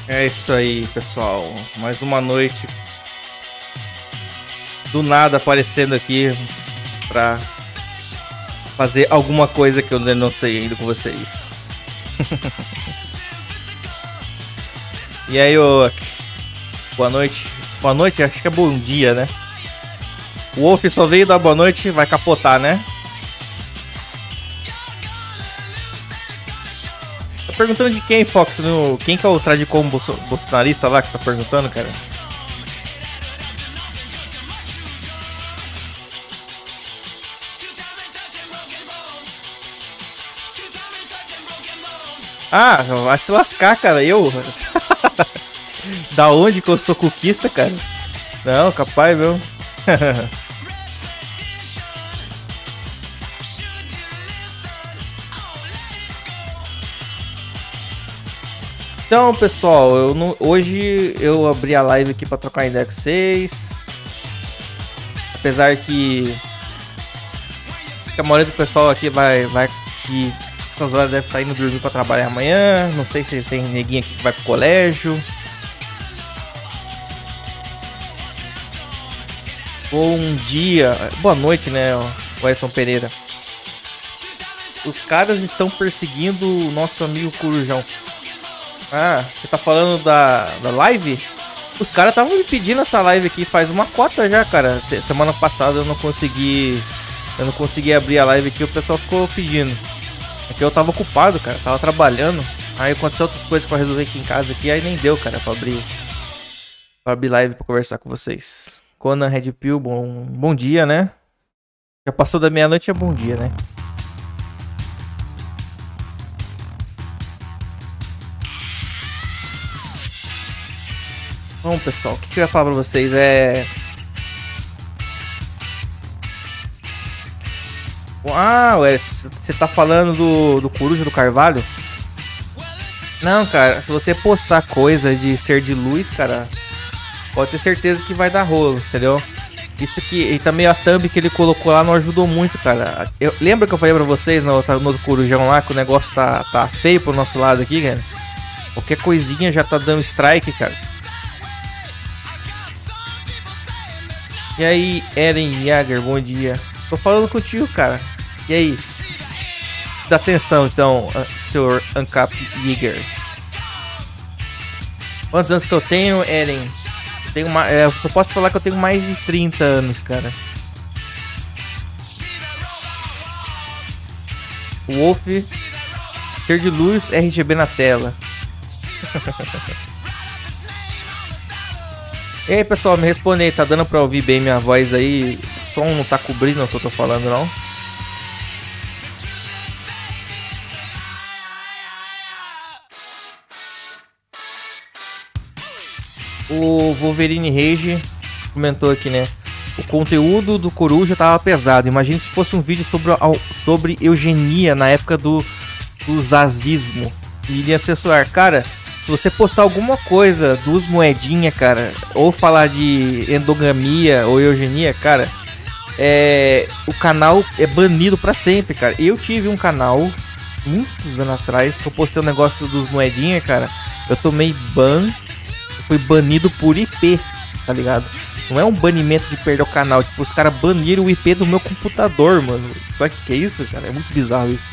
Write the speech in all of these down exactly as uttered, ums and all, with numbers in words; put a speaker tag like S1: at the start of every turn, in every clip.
S1: É isso aí, pessoal. Mais uma noite do nada aparecendo aqui pra fazer alguma coisa que eu ainda não sei ainda com vocês. E aí, ô, boa noite. Boa noite, acho que é bom dia, né? O Wolf só veio dar boa noite, vai capotar, né? Tá perguntando de quem, Fox? No... Quem que é o Tradicom bolso... bolsonarista lá que você tá perguntando, cara? Ah, vai se lascar, cara. Eu? Da onde que eu sou cuquista, cara? Não, capaz, meu. Então, pessoal, eu não... hoje eu abri a live aqui pra trocar ideia com vocês. Apesar que... que a maioria do pessoal aqui vai... vai que essas horas deve estar indo dormir pra trabalhar amanhã. Não sei se tem neguinho aqui que vai pro colégio. Bom dia, boa noite, né, o Edson Pereira. Os caras estão perseguindo o nosso amigo Corujão. Ah, você tá falando da, da live? Os caras estavam me pedindo essa live aqui faz uma cota já, cara. Semana passada eu não consegui. Eu não consegui abrir a live aqui, o pessoal ficou pedindo. É que eu tava ocupado, cara, tava trabalhando. Aí aconteceu outras coisas pra resolver aqui em casa aqui, aí nem deu, cara, pra abrir. Pra abrir live pra conversar com vocês. Conan Red Pill, bom, bom dia, né? Já passou da meia-noite, é bom dia, né? Bom, pessoal, o que, que eu ia falar pra vocês é... Ah, você tá falando do, do Coruja do Carvalho? Não, cara, se você postar coisa de ser de luz, cara... Pode ter certeza que vai dar rolo, entendeu? Isso que... E também a thumb que ele colocou lá não ajudou muito, cara. Eu, lembra que eu falei pra vocês no, no outro Corujão lá que o negócio tá, tá feio pro nosso lado aqui, cara? Qualquer coisinha já tá dando strike, cara. E aí, Eren Jager, bom dia. Tô falando contigo, cara. E aí? Dá atenção, então, senhor Ancap Jager. Quantos anos que eu tenho, Eren? Tenho uma, é, eu só posso falar que eu tenho mais de trinta anos, cara. O Wolf, ser de luz, R G B na tela. E aí, pessoal, me responde aí, tá dando pra ouvir bem minha voz aí? O som não tá cobrindo o que eu tô falando, não? O Wolverine Rage comentou aqui, né? O conteúdo do Coruja tava pesado. Imagina se fosse um vídeo sobre, sobre eugenia na época do, do zazismo. E iria censurar. Cara, se você postar alguma coisa dos moedinha, cara, ou falar de endogamia ou eugenia, cara, é, o canal é banido pra sempre, cara. Eu tive um canal muitos anos atrás que eu postei um negócio dos moedinha, cara. Eu tomei ban. Foi banido por I P, tá ligado? Não é um banimento de perder o canal. Tipo, os caras baniram o I P do meu computador, mano. Sabe o que, que é isso, cara? É muito bizarro isso.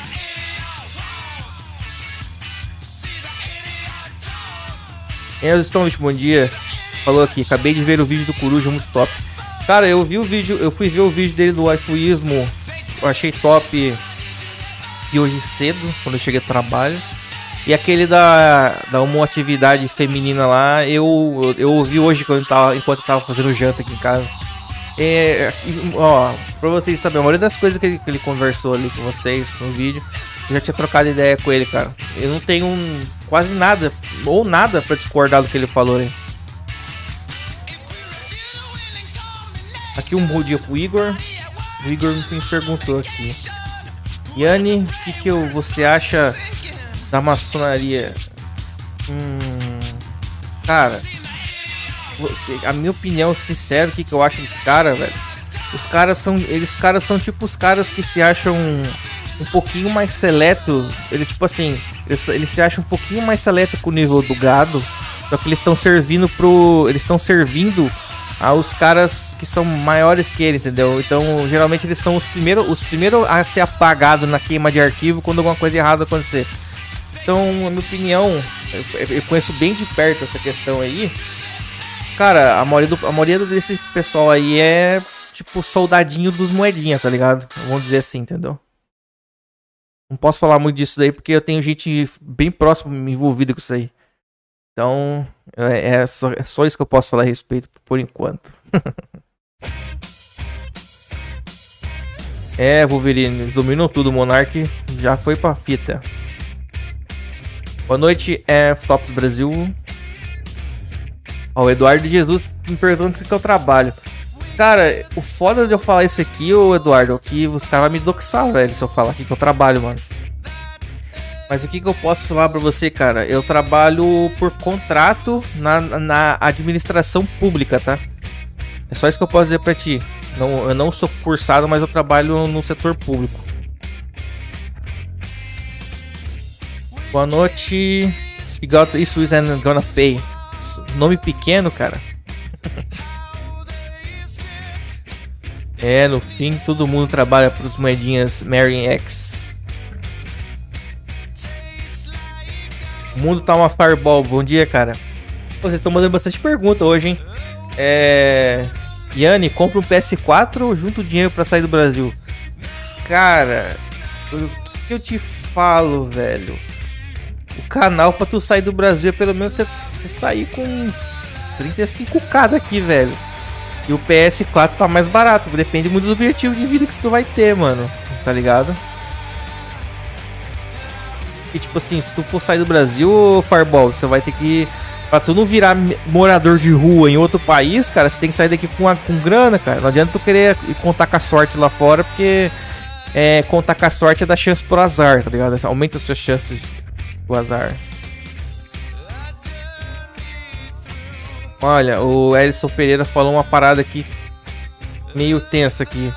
S1: Enzo Stone, bom dia. Falou aqui, acabei de ver o vídeo do Coruja, muito top. Cara, eu vi o vídeo, eu fui ver o vídeo dele do waifuísmo. Eu achei top. E hoje cedo, quando eu cheguei ao trabalho. E aquele da, da homoatividade feminina lá, eu, eu ouvi hoje quando eu tava, enquanto eu tava fazendo janta aqui em casa. É, ó, pra vocês saberem, a maioria das coisas que ele, que ele conversou ali com vocês no vídeo, eu já tinha trocado ideia com ele, cara. Eu não tenho um, quase nada, ou nada pra discordar do que ele falou, né? Aqui um bom dia pro Igor. O Igor me perguntou aqui. Yanni, o que, que eu, você acha da maçonaria? Hum, cara, a minha opinião sincera, o que, que eu acho desse cara, velho? Os caras são, eles caras são tipo os caras que se acham um pouquinho mais seleto. Ele, tipo assim, ele, ele se acha um pouquinho mais seleto com o nível do gado. Só que eles estão servindo pro. Eles estão servindo aos caras que são maiores que ele, entendeu? Então, geralmente eles são os primeiros, os primeiros a ser apagados na queima de arquivo quando alguma coisa errada acontecer. Então, na minha opinião, eu, eu conheço bem de perto essa questão aí. Cara, a maioria, do, a maioria desse pessoal aí é tipo soldadinho dos moedinha, tá ligado? Vamos dizer assim, entendeu? Não posso falar muito disso daí porque eu tenho gente bem próxima envolvida com isso aí. Então, é, é, só, é só isso que eu posso falar a respeito por enquanto. É, Wolverine, eles dominam tudo. O Monark já foi pra fita. Boa noite, F-Tops Brasil. Ó, o Eduardo Jesus me perguntando o que é o trabalho. Cara, o foda de eu falar isso aqui, ô Eduardo, é que os caras vão me doxar, velho, se eu falar aqui que eu trabalho, mano. Mas o que, que eu posso falar pra você, cara? Eu trabalho por contrato na, na administração pública, tá? É só isso que eu posso dizer pra ti. Não, eu não sou cursado, mas eu trabalho no setor público. Boa noite. Got isso is gonna pay. Nome pequeno, cara. É, no fim, todo mundo trabalha pros moedinhas Mary X. O mundo tá uma fireball. Bom dia, cara. Pô, vocês estão mandando bastante pergunta hoje, hein? É... Yanni, compra um P S quatro, junta o dinheiro pra sair do Brasil. Cara, o que, que eu te falo, velho? O canal pra tu sair do Brasil é pelo menos você, você sair com uns trinta e cinco k daqui, velho. E o P S quatro tá mais barato. Depende muito dos objetivos de vida que tu vai ter, mano. Tá ligado? E tipo assim, se tu for sair do Brasil, Fireball, você vai ter que... Pra tu não virar morador de rua em outro país, cara, você tem que sair daqui com, a, com grana, cara. Não adianta tu querer contar com a sorte lá fora, porque é, contar com a sorte é dar chance pro azar, tá ligado? Aumenta as suas chances do azar. Olha, o Elison Pereira falou uma parada aqui meio tensa aqui.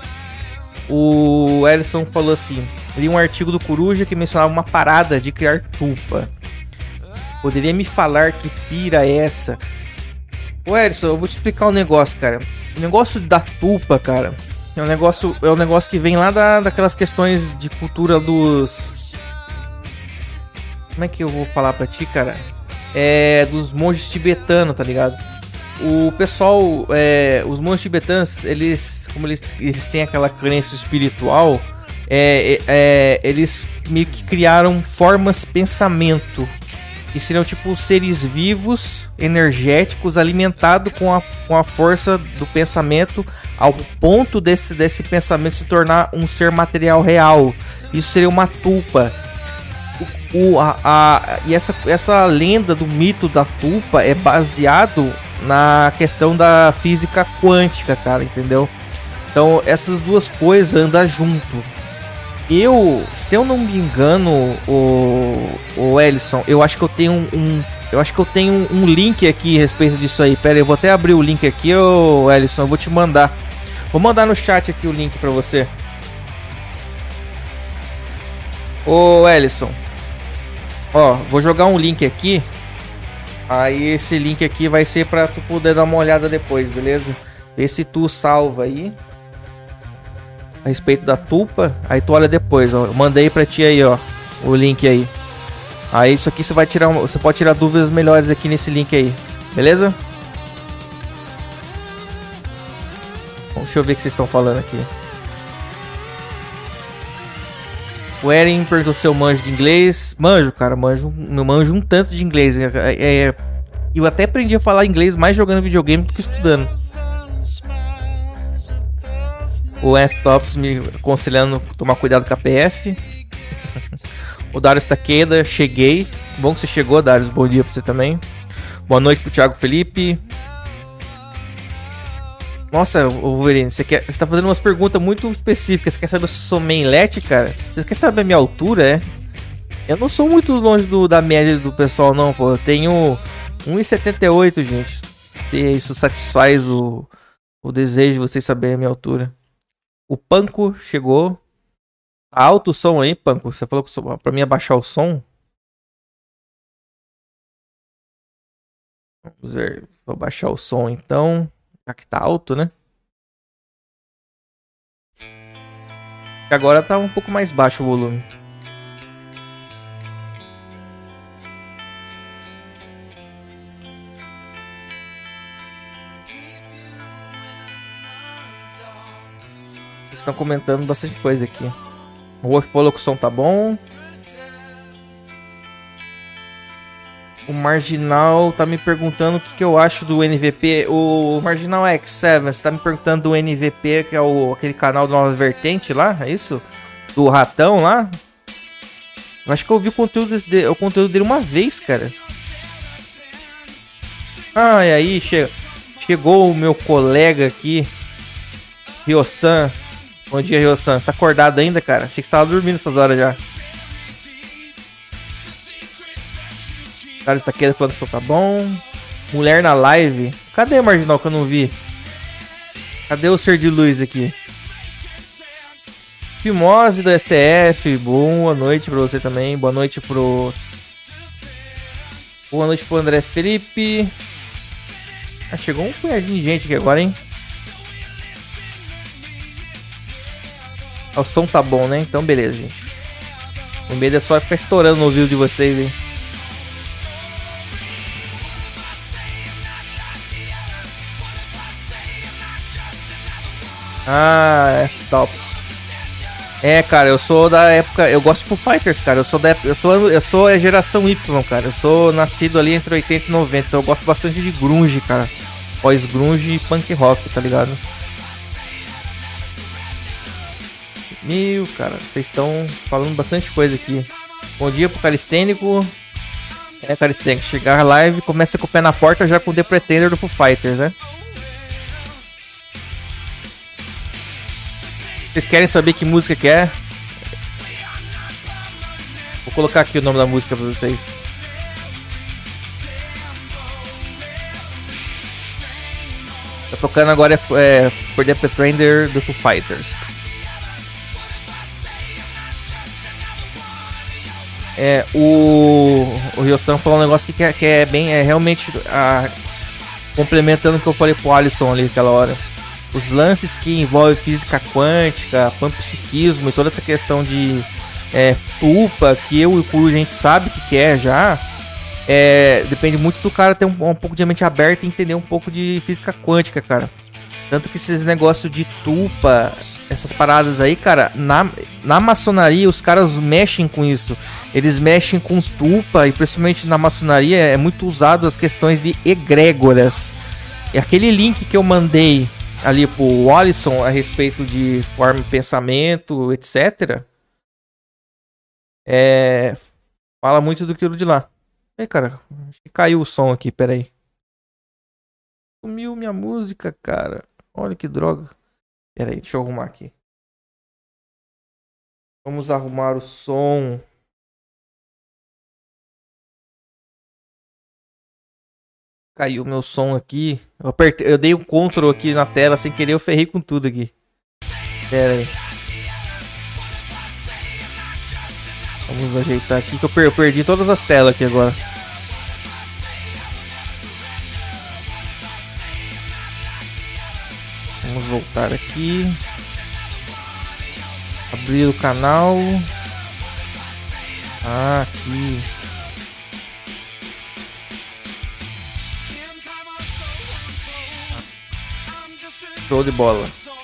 S1: O Elison falou assim: li um artigo do Coruja que mencionava uma parada de criar tulpa. Poderia me falar que pira é essa? Ô Elison, eu vou te explicar um negócio, cara. O negócio da tulpa, cara, é um negócio, é um negócio que vem lá da, daquelas questões de cultura dos... Como é que eu vou falar pra ti, cara? É dos monges tibetanos, tá ligado? O pessoal, é, os monges tibetanos, eles, como eles, eles têm aquela crença espiritual, é, é, eles meio que criaram formas pensamento, que seriam tipo seres vivos, energéticos, alimentados com a, com a força do pensamento, ao ponto desse, desse pensamento se tornar um ser material real. Isso seria uma tulpa. O, o, a, a, e essa, essa lenda do mito da tulpa é baseado na questão da física quântica, cara, entendeu? Então essas duas coisas andam junto. Eu, se eu não me engano, o, o Ellison, eu acho que eu tenho um, um eu acho que eu tenho um link aqui a respeito disso aí. Pera aí, eu vou até abrir o link aqui, ô Ellison, eu vou te mandar. Vou mandar no chat aqui o link pra você. Ô Ellison, ó, vou jogar um link aqui. Aí esse link aqui vai ser pra tu poder dar uma olhada depois, beleza? Vê se tu salva aí a respeito da tulpa, aí tu olha depois, ó. Eu mandei pra ti aí, ó, o link aí. Aí isso aqui você vai tirar, você pode tirar dúvidas melhores aqui nesse link aí, beleza? Bom, deixa eu ver o que vocês estão falando aqui. O Eren perguntou se eu manjo de inglês. Manjo, cara, manjo, eu manjo um tanto de inglês. É, é, eu até aprendi a falar inglês mais jogando videogame do que estudando. O F-Tops me aconselhando tomar cuidado com a P F. O Darius Takeda, cheguei. Bom que você chegou, Darius. Bom dia pra você também. Boa noite pro Thiago Felipe. Nossa, Wolverine, você, quer, você tá fazendo umas perguntas muito específicas. Você quer saber se eu sou mainlet, cara? Você quer saber a minha altura, é? Eu não sou muito longe do, da média do pessoal, não, pô. Eu tenho um e setenta e oito, gente. E isso satisfaz o, o desejo de vocês saberem a minha altura. O Panko chegou. Tá alto o som aí, Panko? Você falou que so- pra mim abaixar o som? Vamos ver. Vou baixar o som então. Já que tá alto, né? Agora tá um pouco mais baixo o volume. Eles estão comentando bastante coisa aqui. O Wolf falou que o som tá bom. O Marginal tá me perguntando o que, que eu acho do N V P. O Marginal X sete, você tá me perguntando do N V P, que é o, aquele canal do Nova Vertente lá, é isso? Do Ratão lá? Eu acho que eu vi o conteúdo, desse, o conteúdo dele uma vez, cara. Ah, e aí che chegou o meu colega aqui, Ryosan. Bom dia, Ryosan. Você tá acordado ainda, cara? Achei que você tava dormindo essas horas já. Cara, está aqui falando que o som tá bom. Mulher na live. Cadê o Marginal que eu não vi? Cadê o ser de luz aqui? Fimose do S T F. Boa noite pra você também. Boa noite pro... Boa noite pro André Felipe. Ah, chegou um punhadinho de gente aqui agora, hein? Ah, o som tá bom, né? Então beleza, gente. O medo é só ficar estourando no ouvido de vocês, hein? Ah, é, tops. É, cara, eu sou da época, eu gosto de Foo Fighters, cara. Eu sou da, eu sou, eu sou a geração Y, cara. Eu sou nascido ali entre oitenta e noventa, então eu gosto bastante de grunge, cara. Pós-grunge e punk rock, tá ligado? Meu, cara, vocês estão falando bastante coisa aqui. Bom dia pro Calistênico. É, Calistênico, chegar live, começa com o pé na porta já com o The Pretender do Foo Fighters, né? Vocês querem saber que música que é? Vou colocar aqui o nome da música pra vocês. Tá tocando agora é, é For The Pretender do Foo Fighters. É, o, o Ryosan falou um negócio que é, que é bem, é realmente a, complementando o que eu falei pro Alisson ali naquela hora. Os lances que envolvem física quântica, panpsiquismo e toda essa questão de é, tupa, que eu e o Kuru a gente sabe o que, que é já, é, depende muito do cara ter um, um pouco de mente aberta e entender um pouco de física quântica, cara. Tanto que esses negócios de tupa, essas paradas aí, cara, na, na maçonaria os caras mexem com isso. Eles mexem com tupa e principalmente na maçonaria é muito usado as questões de egrégoras. E aquele link que eu mandei ali pro Alisson a respeito de forma, pensamento, etcétera. É, fala muito do que de lá. Ei, cara, acho que caiu o som aqui, peraí. Sumiu minha música, cara. Olha que droga. Peraí, deixa eu arrumar aqui. Vamos arrumar o som. Caiu meu som aqui. Eu, apertei, eu dei um Ctrl aqui na tela sem querer, eu ferrei com tudo aqui. Pera aí. Vamos ajeitar aqui que eu, per eu perdi todas as telas aqui agora. Vamos voltar aqui. Abrir o canal. Ah, aqui. Show de bola.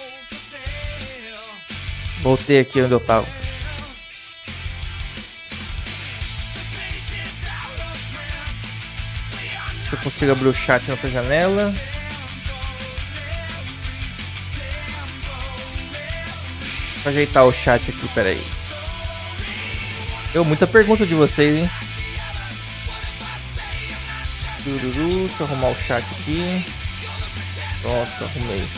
S1: Voltei aqui onde eu tava. Se eu consigo abrir o chat na outra janela. Vou ajeitar o chat aqui, peraí. Deu muita pergunta de vocês, hein? Tururu, deixa eu arrumar o chat aqui. Pronto, arrumei.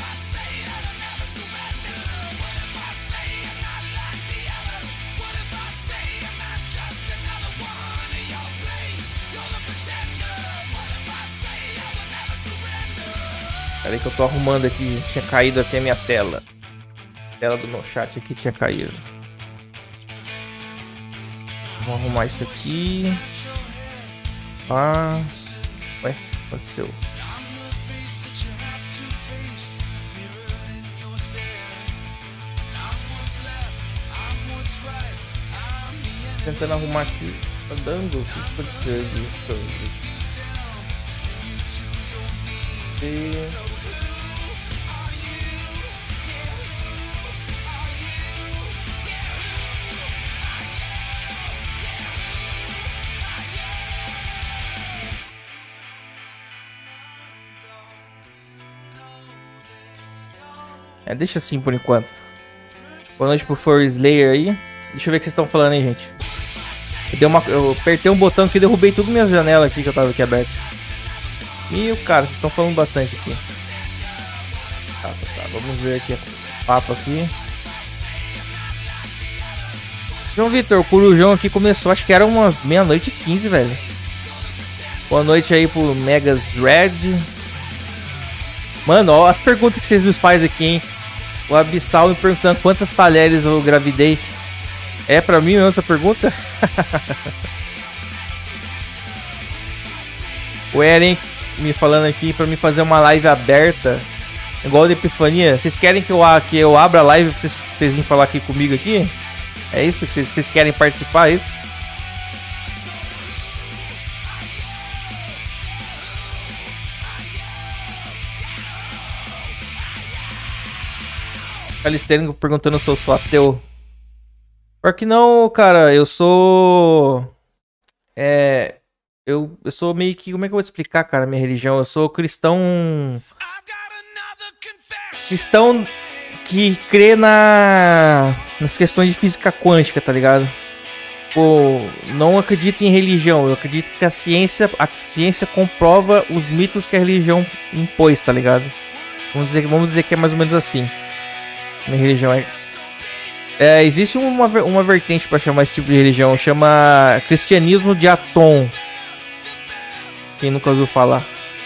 S1: Peraí que eu tô arrumando aqui. Tinha caído até a minha tela. A tela do meu chat aqui tinha caído. Vou arrumar isso aqui. Ah. Ué, aconteceu. Tentando arrumar aqui. Tá dando? O que aconteceu aqui? E... É, deixa assim por enquanto. Boa noite pro For Slayer aí. Deixa eu ver o que vocês estão falando aí, gente. Eu, dei uma, eu apertei um botão aqui e derrubei tudo minhas janelas aqui que eu tava aqui aberto. E o cara, vocês estão falando bastante aqui. Tá, tá, tá. Vamos ver aqui o papo aqui. João Vitor, o Corujão aqui começou, acho que era umas meia-noite e quinze, velho. Boa noite aí pro Megas Red. Mano, ó as perguntas que vocês nos fazem aqui, hein. O Abissal me perguntando quantas talheres eu gravidei. É pra mim mesmo essa pergunta? O Eren me falando aqui pra me fazer uma live aberta, igual da Epifania. Vocês querem que eu, que eu abra a live pra vocês, pra vocês virem falar aqui comigo aqui? É isso que vocês, vocês querem participar, é isso? Calisteiro perguntando se eu sou ateu. Pior que não, cara, eu sou... É... Eu, eu sou meio que... Como é que eu vou explicar, cara, minha religião? Eu sou cristão... Cristão que crê na... nas questões de física quântica, tá ligado? Pô, não acredito em religião. Eu acredito que a ciência... A ciência comprova os mitos que a religião impôs, tá ligado? Vamos dizer, vamos dizer que é mais ou menos assim. Minha religião é... É, existe uma, uma vertente para chamar esse tipo de religião, chama cristianismo de Atom. Quem nunca ouviu falar?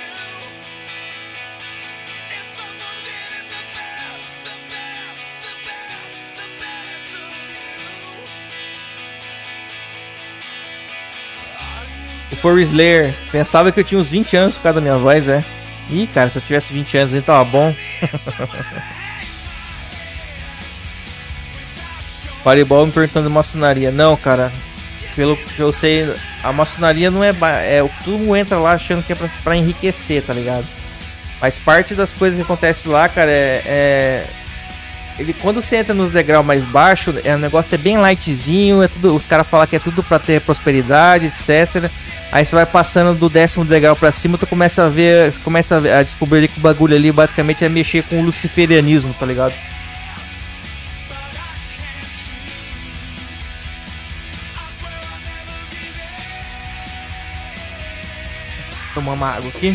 S1: O For Slayer, pensava que eu tinha uns vinte anos por causa da minha voz, é? Ih, cara, se eu tivesse vinte anos, então tava bom. Fireball me perguntando de maçonaria. Não, cara. Pelo que eu sei, a maçonaria não é... é todo mundo entra lá achando que é pra, pra enriquecer, tá ligado? Mas parte das coisas que acontece lá, cara, é... é ele, quando você entra nos degraus mais baixos, é, o negócio é bem lightzinho, é tudo, os caras falam que é tudo pra ter prosperidade, etcétera. Aí você vai passando do décimo degrau pra cima, tu começa a ver... Começa a descobrir ali que o bagulho ali basicamente é mexer com o luciferianismo, tá ligado? Tomar uma água aqui.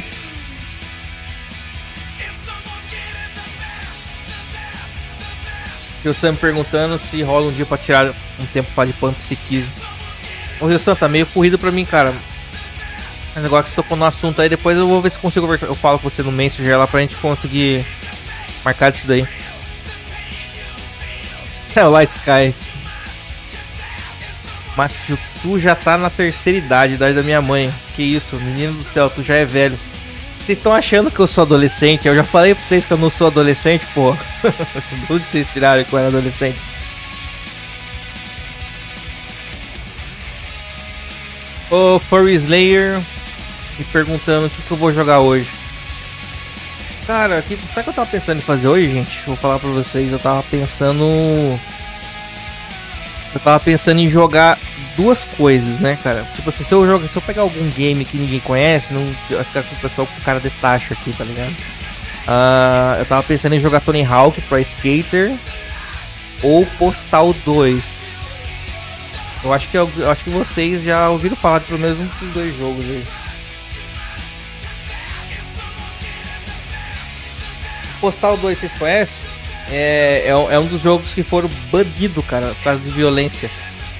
S1: E o Sam perguntando se rola um dia pra tirar um tempo para de pump psiquismo. O Rio Sam tá meio corrido pra mim, cara. Mas agora que você tocou no assunto aí, depois eu vou ver se consigo conversar. Eu falo com você no Messenger lá pra gente conseguir marcar disso daí. É o Light Sky. Mas tu já tá na terceira idade, idade da minha mãe. Que isso, menino do céu, tu já é velho. Vocês estão achando que eu sou adolescente? Eu já falei pra vocês que eu não sou adolescente, pô. De onde vocês tiraram que eu era adolescente? O For Slayer me perguntando o que, que eu vou jogar hoje. Cara, que, sabe o que eu tava pensando em fazer hoje, gente? Vou falar pra vocês, eu tava pensando... Eu tava pensando em jogar duas coisas, né, cara? Tipo assim, se eu, jogo, se eu pegar algum game que ninguém conhece, não vai ficar com o pessoal com cara de taxa aqui, tá ligado? Uh, eu tava pensando em jogar Tony Hawk Pro Skater ou Postal dois. Eu acho que, eu, eu acho que vocês já ouviram falar de pelo menos um desses dois jogos aí. Postal dois, vocês conhecem? É, é, é um dos jogos que foram banidos, cara, por causa de violência.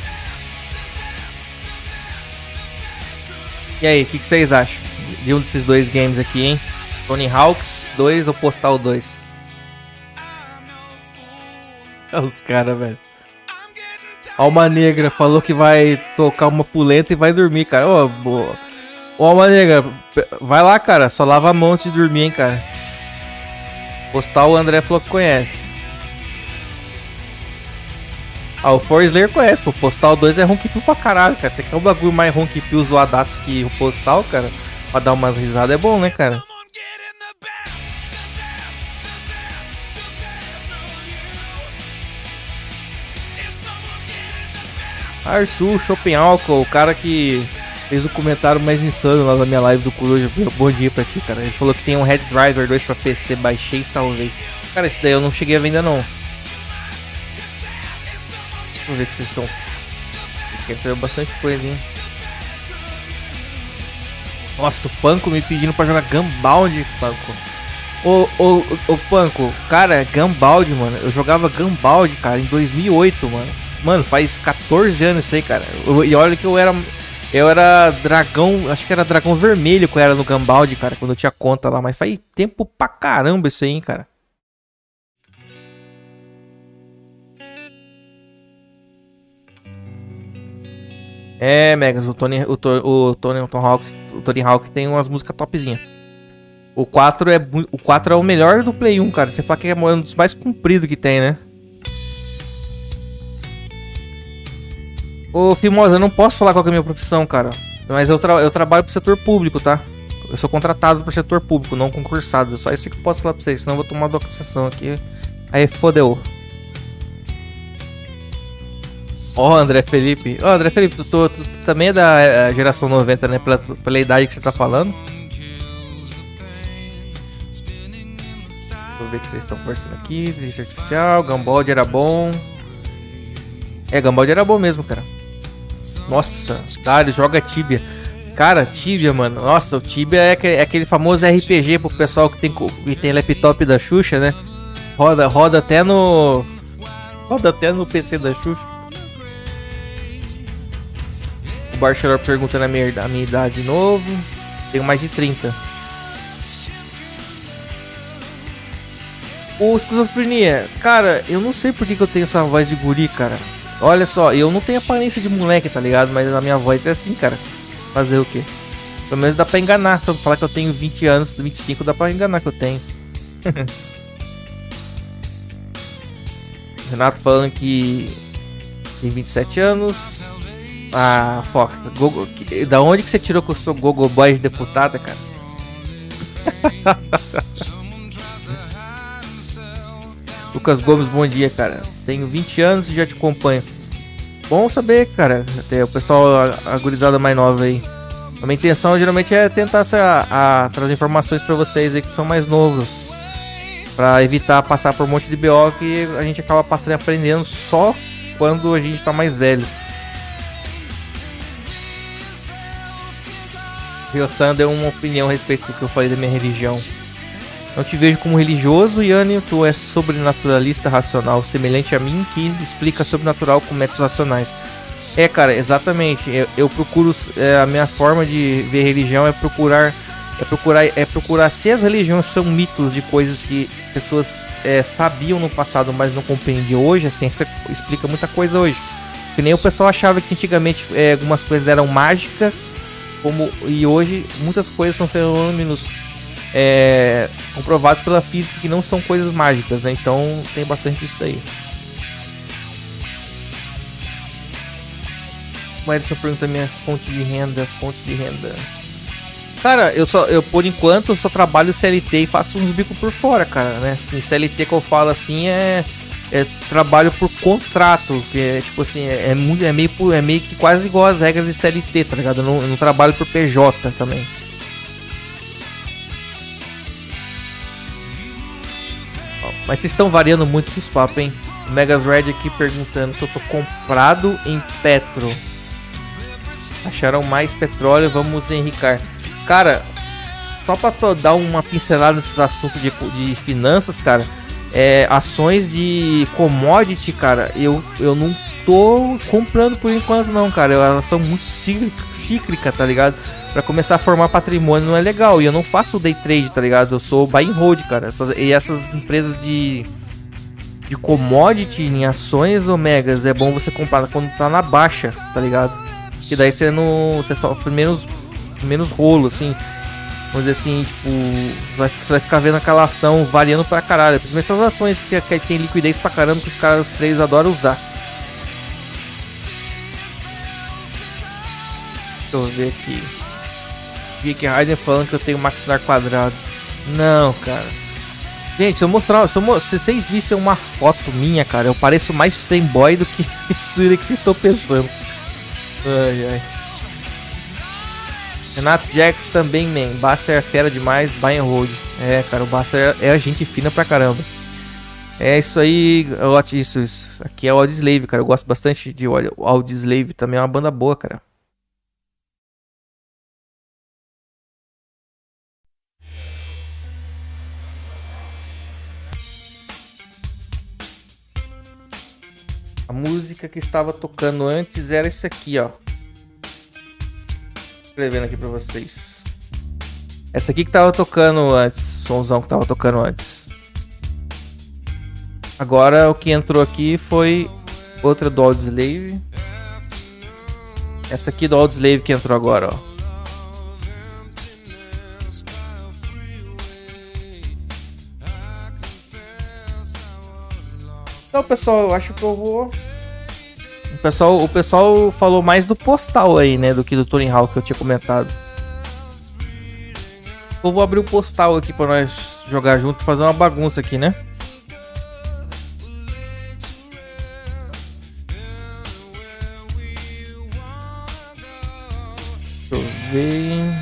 S1: E aí, o que, que vocês acham de um desses dois games aqui, hein? Tony Hawks dois ou Postal dois? Olha os caras, velho. Alma Negra falou que vai tocar uma pulenta e vai dormir, cara. Ô, boa. Ô, Alma Negra, vai lá, cara. Só lava a mão antes de dormir, hein, cara. Postal, o André falou que conhece. Ah, o For Slayer conhece, pô. Postal dois é Honky Pill pra caralho, cara. Você quer um bagulho mais Honky Pill zoadaço que o Postal, cara? Pra dar umas risadas é bom, né, cara? Arthur Schopenhauer, o cara que fez o comentário mais insano lá na minha live do Coruja. Bom dia pra ti, cara. Ele falou que tem um Red Driver dois pra P C, baixei e salvei. Cara, esse daí eu não cheguei a vender, não. Vamos ver que vocês estão. Esqueceu bastante coisa, hein? Nossa, o Panko me pedindo pra jogar Gunbound, Panko. Ô, ô, ô, Panko, cara, Gunbound, mano. Eu jogava Gunbound, cara, em dois mil e oito, mano. Mano, faz quatorze anos isso aí, cara. Eu, e olha que eu era. Eu era dragão. Acho que era dragão vermelho que eu era no Gunbound, cara. Quando eu tinha conta lá. Mas faz tempo pra caramba isso aí, hein, cara. É, Megas, o Tony, o, o Tony, o Tony Hawk, o Tony Hawk tem umas músicas topzinha. O quatro é o quatro é o melhor do Play um, cara. Você fala que é um dos mais compridos que tem, né? Ô, Fimosa, eu não posso falar qual que é a minha profissão, cara. Mas eu, tra eu trabalho pro setor público, tá? Eu sou contratado pro setor público, não concursado. Só isso que eu posso falar pra vocês, senão eu vou tomar documentação aqui. Aí fodeu. Ó, oh, André Felipe. Ó, oh, André Felipe, tu, tu, tu, tu também é da é, geração noventa, né? Pela, pela idade que você tá falando. Vou ver o que vocês estão conversando aqui. Inteligência artificial, Gunbound era bom. É, Gunbound era bom mesmo, cara. Nossa, cara, joga Tibia. Cara, Tibia, mano. Nossa, o Tibia é aquele, é aquele famoso R P G pro pessoal que tem, que tem laptop da Xuxa, né? Roda, roda até no... Roda até no P C da Xuxa. O Barcelor perguntando a minha, a minha idade de novo. Tenho mais de trinta. Ô, esquizofrenia. Cara, eu não sei por que, que eu tenho essa voz de guri, cara. Olha só, eu não tenho aparência de moleque, tá ligado? Mas a minha voz é assim, cara. Fazer o quê? Pelo menos dá pra enganar. Se eu falar que eu tenho vinte anos, vinte e cinco, dá pra enganar que eu tenho. Renato falando que tem vinte e sete anos. Ah, Fox, Gogo, da onde que você tirou que eu sou Gogo Boy de deputada, cara? Lucas Gomes, bom dia, cara. Tenho vinte anos e já te acompanho. Bom saber, cara. Até o pessoal, a, a gurizada mais nova aí. A minha intenção geralmente é tentar a, a trazer informações pra vocês aí que são mais novos. Pra evitar passar por um monte de B O que a gente acaba passando e aprendendo só quando a gente tá mais velho. Ryo-san deu uma opinião a respeito do que eu falei da minha religião. Não te vejo como religioso, Yanni, tu és sobrenaturalista racional, semelhante a mim, que explica sobrenatural com métodos racionais. É, cara, exatamente. Eu, eu procuro, é, a minha forma de ver religião é procurar, é procurar, é procurar se as religiões são mitos de coisas que pessoas é, sabiam no passado, mas não compreendiam hoje. A ciência explica muita coisa hoje. Que nem o pessoal achava que antigamente é, algumas coisas eram mágicas, como e hoje muitas coisas são fenômenos É, comprovados pela física que não são coisas mágicas, né? Então tem bastante disso daí. O Edson pergunta minha fonte de renda, fonte de renda. Cara, eu só, eu por enquanto eu só trabalho C L T e faço uns bicos por fora, cara, né? Assim, C L T que eu falo assim é, é trabalho por contrato, que é tipo assim, é, é, muito, é, meio, é meio que quase igual às regras de C L T, tá ligado? Eu não, eu não trabalho por P J também. Mas vocês estão variando muito com os papos, hein? O Megas Red aqui perguntando se eu tô comprado em Petro. Acharam mais petróleo, vamos enricar. Cara, só pra dar uma pincelada nesses assuntos de, de finanças, cara. É, ações de commodity, cara, eu, eu não tô comprando por enquanto não, cara. Elas são muito cíclicas, cíclica, tá ligado? Pra começar a formar patrimônio não é legal. E eu não faço day trade, tá ligado? Eu sou buy and hold, cara. Essas, e essas empresas de de commodity em ações, Omegas, é bom você comprar quando tá na baixa, tá ligado? Que daí você não. Você sofre menos, menos rolo, assim. Vamos dizer assim, tipo. Vai, você vai ficar vendo aquela ação variando pra caralho. Principalmente essas ações que, que tem liquidez pra caramba, que os caras três adoram usar. Deixa eu ver aqui. Geek Raiden falando que eu tenho maxilar quadrado. Não, cara. Gente, se eu mostrar, se, eu, se vocês vissem uma foto minha, cara, eu pareço mais fanboy do que isso que vocês estão pensando. Ai, ai. Renato Jax também, man. Buster é fera demais, buy and hold. É, cara, o Buster é a gente fina pra caramba. É isso aí, isso, isso. Aqui é o Audioslave, cara. Eu gosto bastante de Audioslave, também é uma banda boa, cara. A música que estava tocando antes era esse aqui, ó. Escrevendo aqui pra vocês. Essa aqui que tava tocando antes. Somzão que tava tocando antes. Agora o que entrou aqui foi outra do Audioslave. Essa aqui do Audioslave que entrou agora, ó. Então, pessoal, eu acho que eu vou... O pessoal, o pessoal falou mais do Postal aí, né? Do que do Tony Hawk que eu tinha comentado. Eu vou abrir o Postal aqui pra nós jogar junto e fazer uma bagunça aqui, né? Deixa eu ver...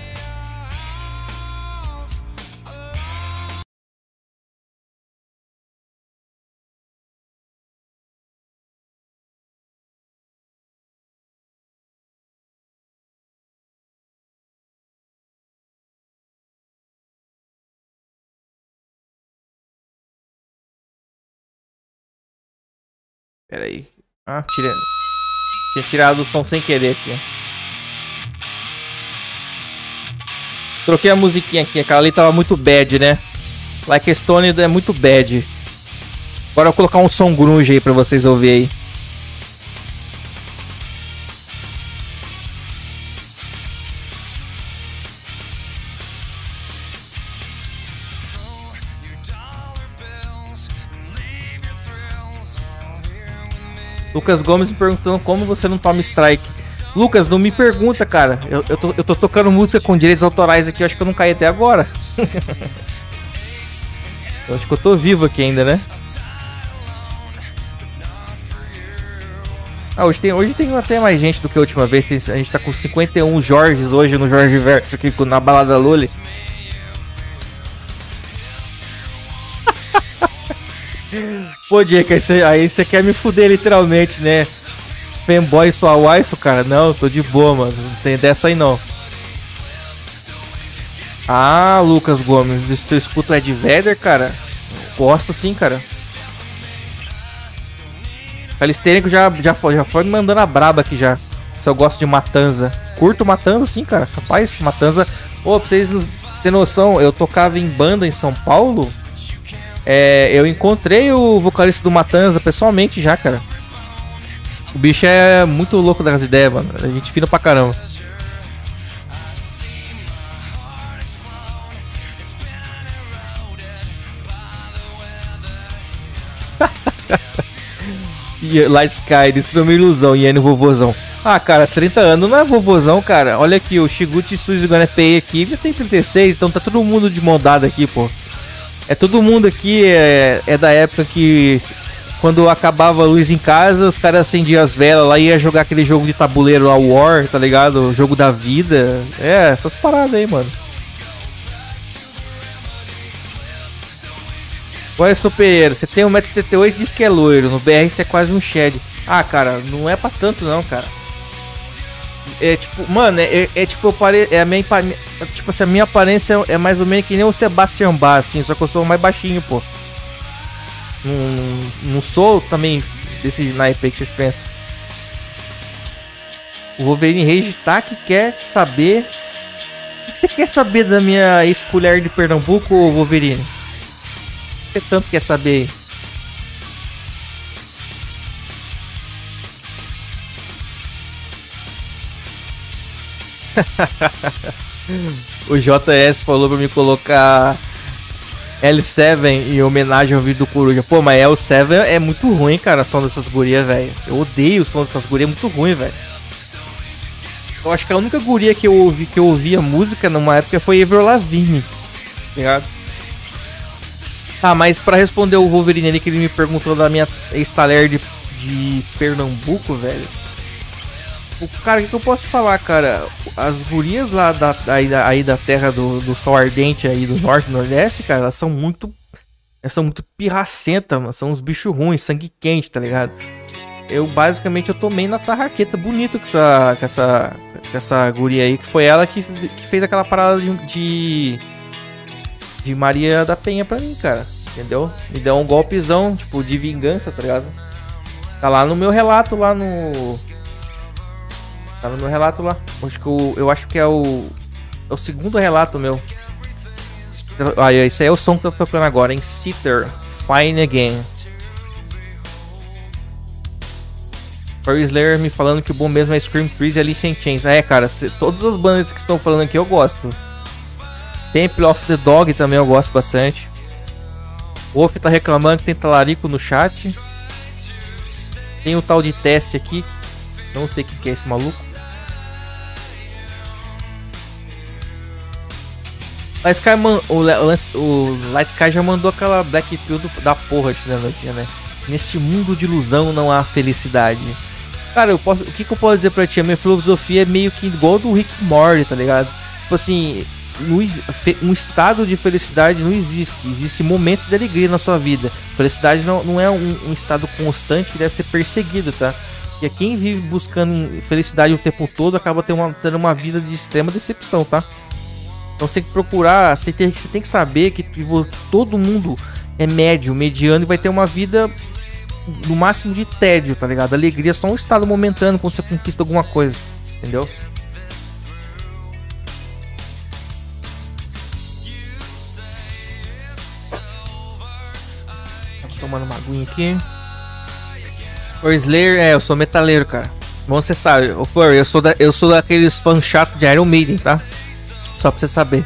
S1: Pera aí. Ah, tirei. Tinha tirado o som sem querer aqui. Troquei a musiquinha aqui. Aquela ali tava muito bad, né? Like a Stone é muito bad. Agora eu vou colocar um som grunge aí pra vocês ouvirem aí. Lucas Gomes me perguntando como você não toma strike. Lucas, não me pergunta, cara. Eu, eu, tô, eu tô tocando música com direitos autorais aqui. Eu acho que eu não caí até agora. Eu acho que eu tô vivo aqui ainda, né? Ah, hoje tem, hoje tem até mais gente do que a última vez. Tem, a gente tá com cinquenta e um Jorges hoje no Jorge Verso aqui na Balada Loli. Pô, Diego, aí você quer me fuder literalmente, né? Fanboy sua wife, cara? Não, tô de boa, mano. Não tem dessa aí não. Ah, Lucas Gomes, você escuta o Ed Vedder, cara? Gosto sim, cara. Calistênico já, já, foi, já foi me mandando a braba aqui já. Se eu gosto de Matanza. Curto Matanza sim, cara. Rapaz, Matanza... Pô, pra vocês terem noção, eu tocava em banda em São Paulo. É, eu encontrei o vocalista do Matanza pessoalmente já, cara. O bicho é muito louco das ideias, mano. A gente fina pra caramba. Light Sky, isso foi uma ilusão, Iane Vovozão. Ah, cara, trinta anos não é vovozão, cara. Olha aqui, o Shiguchi Suzy Ganepei aqui já tem trinta e seis, então tá todo mundo de mão dada aqui, pô. É todo mundo aqui, é, é da época que quando acabava a luz em casa, os caras acendiam as velas lá e ia jogar aquele jogo de tabuleiro lá, War, tá ligado? O jogo da vida. É, essas paradas aí, mano. Olha, Pereira, você tem um metro e setenta e oito e diz que é loiro. No B R você é quase um shed. Ah, cara, não é pra tanto não, cara. É tipo, mano, é, é, é tipo, eu pare... é a minha, tipo assim, a minha aparência é mais ou menos que nem o Sebastian Bach, assim, só que eu sou mais baixinho, pô. Não, não sou também desse naipe aí que vocês pensam. O Wolverine Rage tá que quer saber. O que você quer saber da minha ex-colher de Pernambuco, Wolverine? O que você tanto quer saber aí? O J S falou pra me colocar L sete em homenagem ao vídeo do Coruja. Pô, mas L sete é muito ruim, cara, o som dessas gurias, velho. Eu odeio o som dessas gurias, é muito ruim, velho. Eu acho que a única guria que eu ouvi, que eu ouvia música numa época foi Avril Lavigne, tá ligado? Ah, mas pra responder o Wolverine ali que ele me perguntou da minha ex-talher de, de Pernambuco, velho. O cara, o que, que eu posso falar, cara? As gurias lá da, aí, da, aí da terra do, do sol ardente aí do norte e nordeste, cara, elas são muito. Elas são muito pirracentas, mano. São uns bichos ruins, sangue quente, tá ligado? Eu basicamente eu tomei na tarraqueta bonito com essa, com essa, com essa guria aí, que foi ela que, que fez aquela parada de, de. de Maria da Penha pra mim, cara. Entendeu? Me deu um golpezão, tipo, de vingança, tá ligado? Tá lá no meu relato, lá no. Tá no meu relato lá. Acho que eu, eu acho que é o. É o segundo relato meu. Ah, esse aí é o som que eu tô tocando agora, hein? Sitter, Fine Again. Furry Slayer me falando que o bom mesmo é Scream Trees e Alice in Chains. É, cara, se, todas as bandas que estão falando aqui eu gosto. Temple of the Dog também eu gosto bastante. Wolf tá reclamando que tem talarico no chat. Tem o tal de teste aqui. Não sei o que, que é esse maluco. O, Sky man, o, o, o Light Sky já mandou aquela Black Pill do, da porra da noite, né? Neste mundo de ilusão não há felicidade. Cara, eu posso, o que, que eu posso dizer pra ti? A minha filosofia é meio que igual do Rick Morty, tá ligado? Tipo assim, um estado de felicidade não existe. Existem momentos de alegria na sua vida. Felicidade não, não é um, um estado constante que deve ser perseguido, tá? E quem vive buscando felicidade o tempo todo acaba tendo uma, tendo uma vida de extrema decepção, tá? Então você tem que procurar, você tem, você tem que saber que todo mundo é médio, mediano e vai ter uma vida no máximo de tédio, tá ligado? Alegria é só um estado momentâneo quando você conquista alguma coisa, entendeu? Tô tomando uma aguinha aqui. O Slayer, é, eu sou metaleiro, cara. Bom, você sabe, o Furry, eu sou, da, eu sou daqueles fãs chatos de Iron Maiden, tá? Só pra você saber.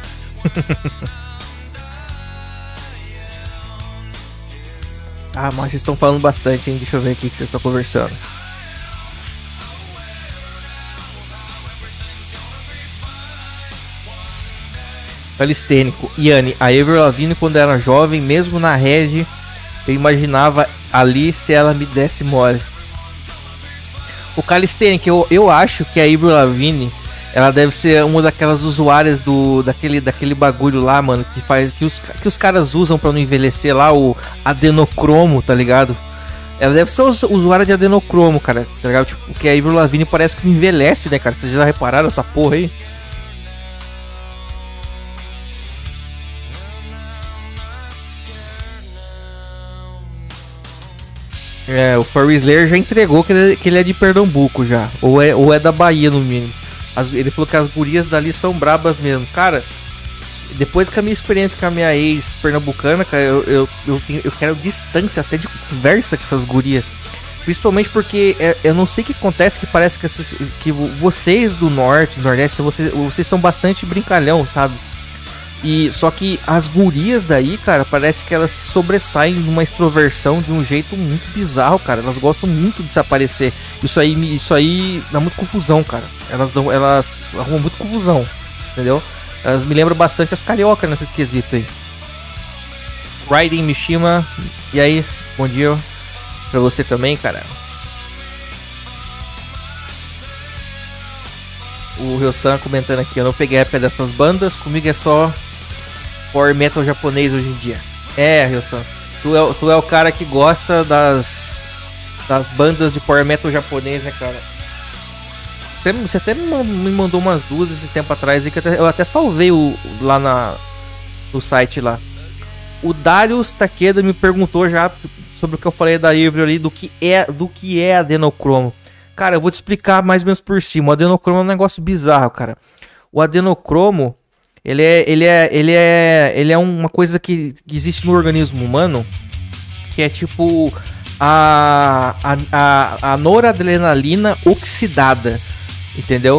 S1: Ah, mas vocês estão falando bastante, hein? Deixa eu ver aqui que vocês estão conversando. Calistênico. Yanni, a Avril Lavigne quando era jovem, mesmo na rede, eu imaginava ali se ela me desse mole. O Calistênico, eu, eu acho que a Avril Lavigne, ela deve ser uma daquelas usuárias do daquele, daquele bagulho lá, mano, que faz que os, que os caras usam pra não envelhecer lá, o adenocromo, tá ligado? Ela deve ser usuária de adenocromo, cara, tá ligado? Tipo, porque a Avril Lavigne parece que não envelhece, né, cara? Vocês já repararam essa porra aí? É, o Furry Slayer já entregou que ele, que ele é de Pernambuco já, ou é, ou é da Bahia no mínimo. As, ele falou que as gurias dali são brabas mesmo. Cara, depois que a minha experiência com a minha ex pernambucana, cara, eu, eu, eu, tenho, eu quero distância até de conversa com essas gurias. Principalmente porque é, eu não sei o que acontece, que parece que, essas, que vocês do norte, do nordeste, vocês, vocês são bastante brincalhão, sabe? E só que as gurias daí, cara, parece que elas se sobressaem numa extroversão de um jeito muito bizarro, cara. Elas gostam muito de se aparecer. Isso aí, isso aí dá muita confusão, cara. Elas dão, elas arrumam muito confusão, entendeu? Elas me lembram bastante as cariocas nesse esquisito aí. Raiden Mishima, e aí, bom dia pra você também, cara. O Ryosan comentando aqui, eu não peguei a época dessas bandas, comigo é só power metal japonês hoje em dia. É, Ryosan, tu é, tu é o cara que gosta das, das bandas de power metal japonês, né, cara? Você, você até me mandou umas duas esses tempos atrás, e que eu até, eu até salvei o, lá na, no site lá. O Darius Takeda me perguntou já sobre o que eu falei da Avril ali, do que é, do que é adenocromo. Cara, eu vou te explicar mais ou menos por cima. O adenocromo é um negócio bizarro, cara. O adenocromo, ele é, ele é, ele é, ele é uma coisa que, que existe no organismo humano, que é tipo a, a, a, a noradrenalina oxidada, entendeu?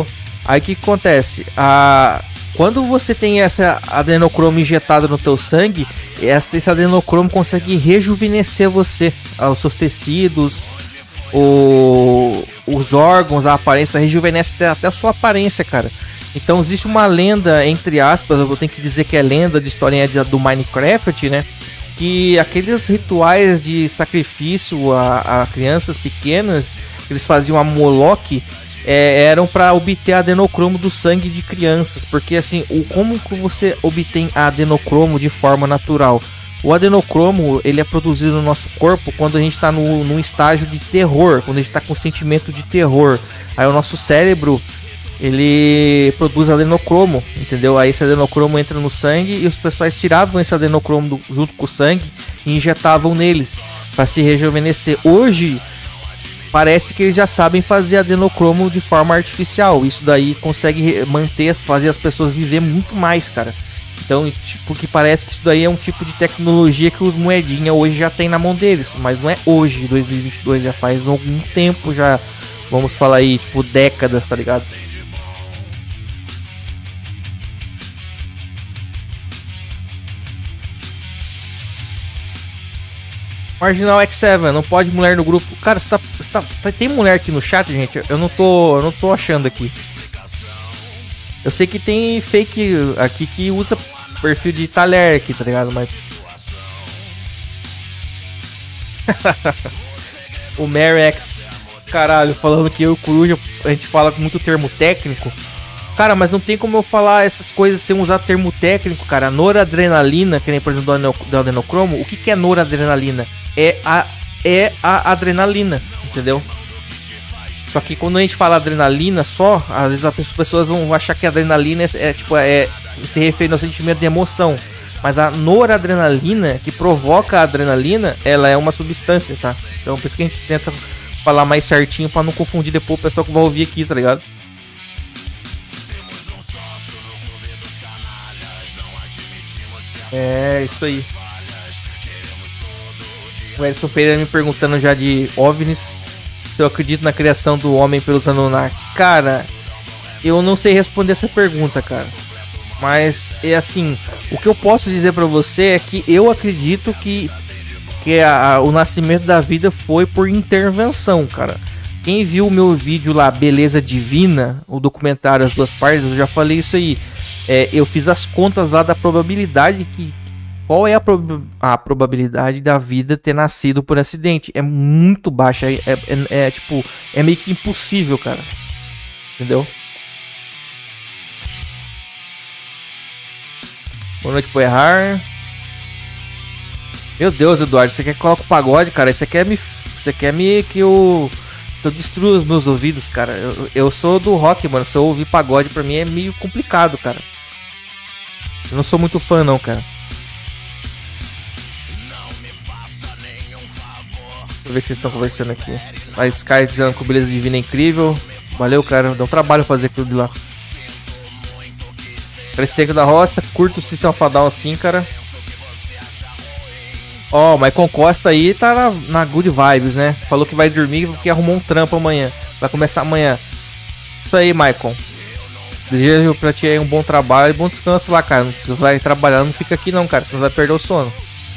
S1: Aí o que, que acontece? A... Quando você tem essa adenocromo injetada no teu sangue, essa, esse adenocromo consegue rejuvenescer você, os seus tecidos, o, os órgãos, a aparência, rejuvenesce até, até a sua aparência, cara. Então existe uma lenda, entre aspas, eu vou ter que dizer que é lenda de historinha de, do Minecraft, né? Que aqueles rituais de sacrifício a, a crianças pequenas, que eles faziam a Moloch, É, eram para obter adenocromo do sangue de crianças, porque assim, o, como que você obtém adenocromo de forma natural? O adenocromo, ele é produzido no nosso corpo quando a gente está no, num estágio de terror, quando a gente está com sentimento de terror. Aí o nosso cérebro, ele produz adenocromo, entendeu? Aí esse adenocromo entra no sangue e os pessoas tiravam esse adenocromo do, junto com o sangue e injetavam neles para se rejuvenescer. Hoje parece que eles já sabem fazer adenocromo de forma artificial. Isso daí consegue manter, fazer as pessoas viver muito mais, cara. Então, tipo, que parece que isso daí é um tipo de tecnologia que os moedinha hoje já tem na mão deles. Mas não é hoje, dois mil e vinte e dois, já faz algum tempo já. Vamos falar aí, tipo, décadas, tá ligado? Marginal X sete, não pode mulher no grupo. Cara, você tá, você tá, tem mulher aqui no chat, gente? Eu não tô, eu não tô achando aqui. Eu sei que tem fake aqui que usa perfil de talher aqui, tá ligado? Mas o Marex, caralho, falando que eu e o Coruja, a gente fala com muito termo técnico. Cara, mas não tem como eu falar essas coisas sem usar termo técnico, cara. Noradrenalina, que nem por exemplo do adenocromo. O que, que é noradrenalina? É a, é a adrenalina, entendeu? Só que quando a gente fala adrenalina só, às vezes as pessoas vão achar que a adrenalina é, é tipo, é, se refere ao sentimento de emoção. Mas a noradrenalina, que provoca a adrenalina, ela é uma substância, tá? Então por isso que a gente tenta falar mais certinho pra não confundir depois o pessoal que vai ouvir aqui, tá ligado? É, isso aí. O Edson Pereira me perguntando já de OVNIs, se eu acredito na criação do homem pelos Anunnaki. Cara, eu não sei responder essa pergunta, cara. Mas é assim, o que eu posso dizer pra você é que eu acredito que, que a, o nascimento da vida foi por intervenção, cara. Quem viu o meu vídeo lá, Beleza Divina, o documentário As Duas Partes, eu já falei isso aí. É, eu fiz as contas lá da probabilidade que... Qual é a, prob a probabilidade da vida ter nascido por acidente? É muito baixa, é, é, é tipo, é meio que impossível, cara. Entendeu? Boa noite pro Errar. Meu Deus, Eduardo, você quer que coloque o pagode, cara? Você quer me... Você quer me... que eu... Eu destruo os meus ouvidos, cara. Eu, eu sou do rock, mano. Se eu ouvir pagode, pra mim é meio complicado, cara. Eu não sou muito fã, não, cara. Deixa eu ver o que vocês estão conversando aqui. A Sky dizendo que o Beleza Divina é incrível. Valeu, cara. Dá um trabalho fazer aquilo de lá. Presteco da Roça. Curto o System of a Down assim, cara. Ó, o Maicon Costa aí tá na, na good vibes, né? Falou que vai dormir porque arrumou um trampo amanhã. Vai começar amanhã. Isso aí, Maicon. Desejo pra ti aí um bom trabalho e bom descanso lá, cara. Se você vai trabalhar, não fica aqui não, cara. Senão vai perder o sono.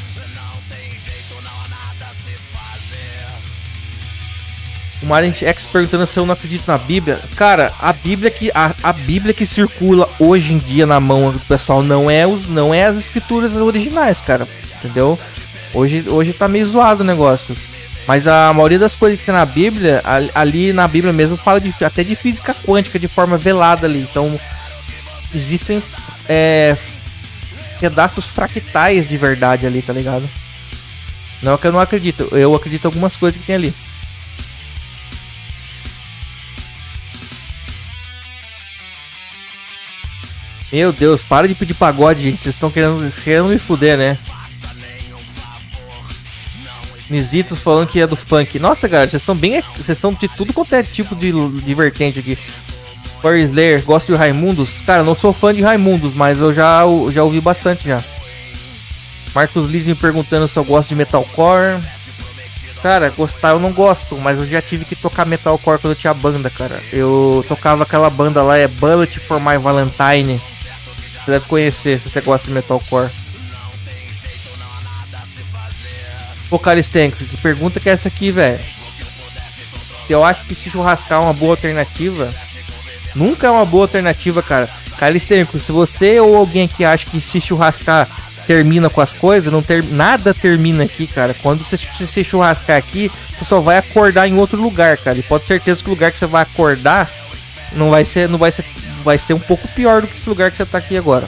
S1: O Marin X perguntando se eu não acredito na Bíblia. Cara, a Bíblia que a, a Bíblia que circula hoje em dia na mão do pessoal não é os não é as escrituras originais, cara. Entendeu? Hoje hoje tá meio zoado o negócio. Mas a maioria das coisas que tem na Bíblia, ali na Bíblia mesmo fala de, até de física quântica de forma velada ali. Então existem é, pedaços fractais de verdade ali, tá ligado? Não é que eu não acredito. Eu acredito em algumas coisas que tem ali. Meu Deus, para de pedir pagode, gente. Vocês estão querendo, querendo me fuder, né? Nisitos falando que é do funk. Nossa, galera, vocês são bem... Vocês são de tudo quanto é tipo de, de vertente aqui. Fire Slayer, gosto de Raimundos. Cara, eu não sou fã de Raimundos, mas eu já, eu já ouvi bastante já. Marcos Liz me perguntando se eu gosto de metalcore. Cara, gostar eu não gosto, mas eu já tive que tocar metalcore quando eu tinha banda, cara. Eu tocava aquela banda lá, é Bullet for My Valentine. Você deve conhecer se você gosta de metalcore. Pô, Calistenco, que pergunta que é essa aqui, velho? Eu acho que se churrascar é uma boa alternativa. Nunca é uma boa alternativa, cara. Calistenco, se você ou alguém que acha que se churrascar termina com as coisas, não ter... nada termina aqui, cara. Quando você se churrascar aqui, você só vai acordar em outro lugar, cara. E pode ter certeza que o lugar que você vai acordar não vai ser, não vai ser, vai ser um pouco pior do que esse lugar que você tá aqui agora.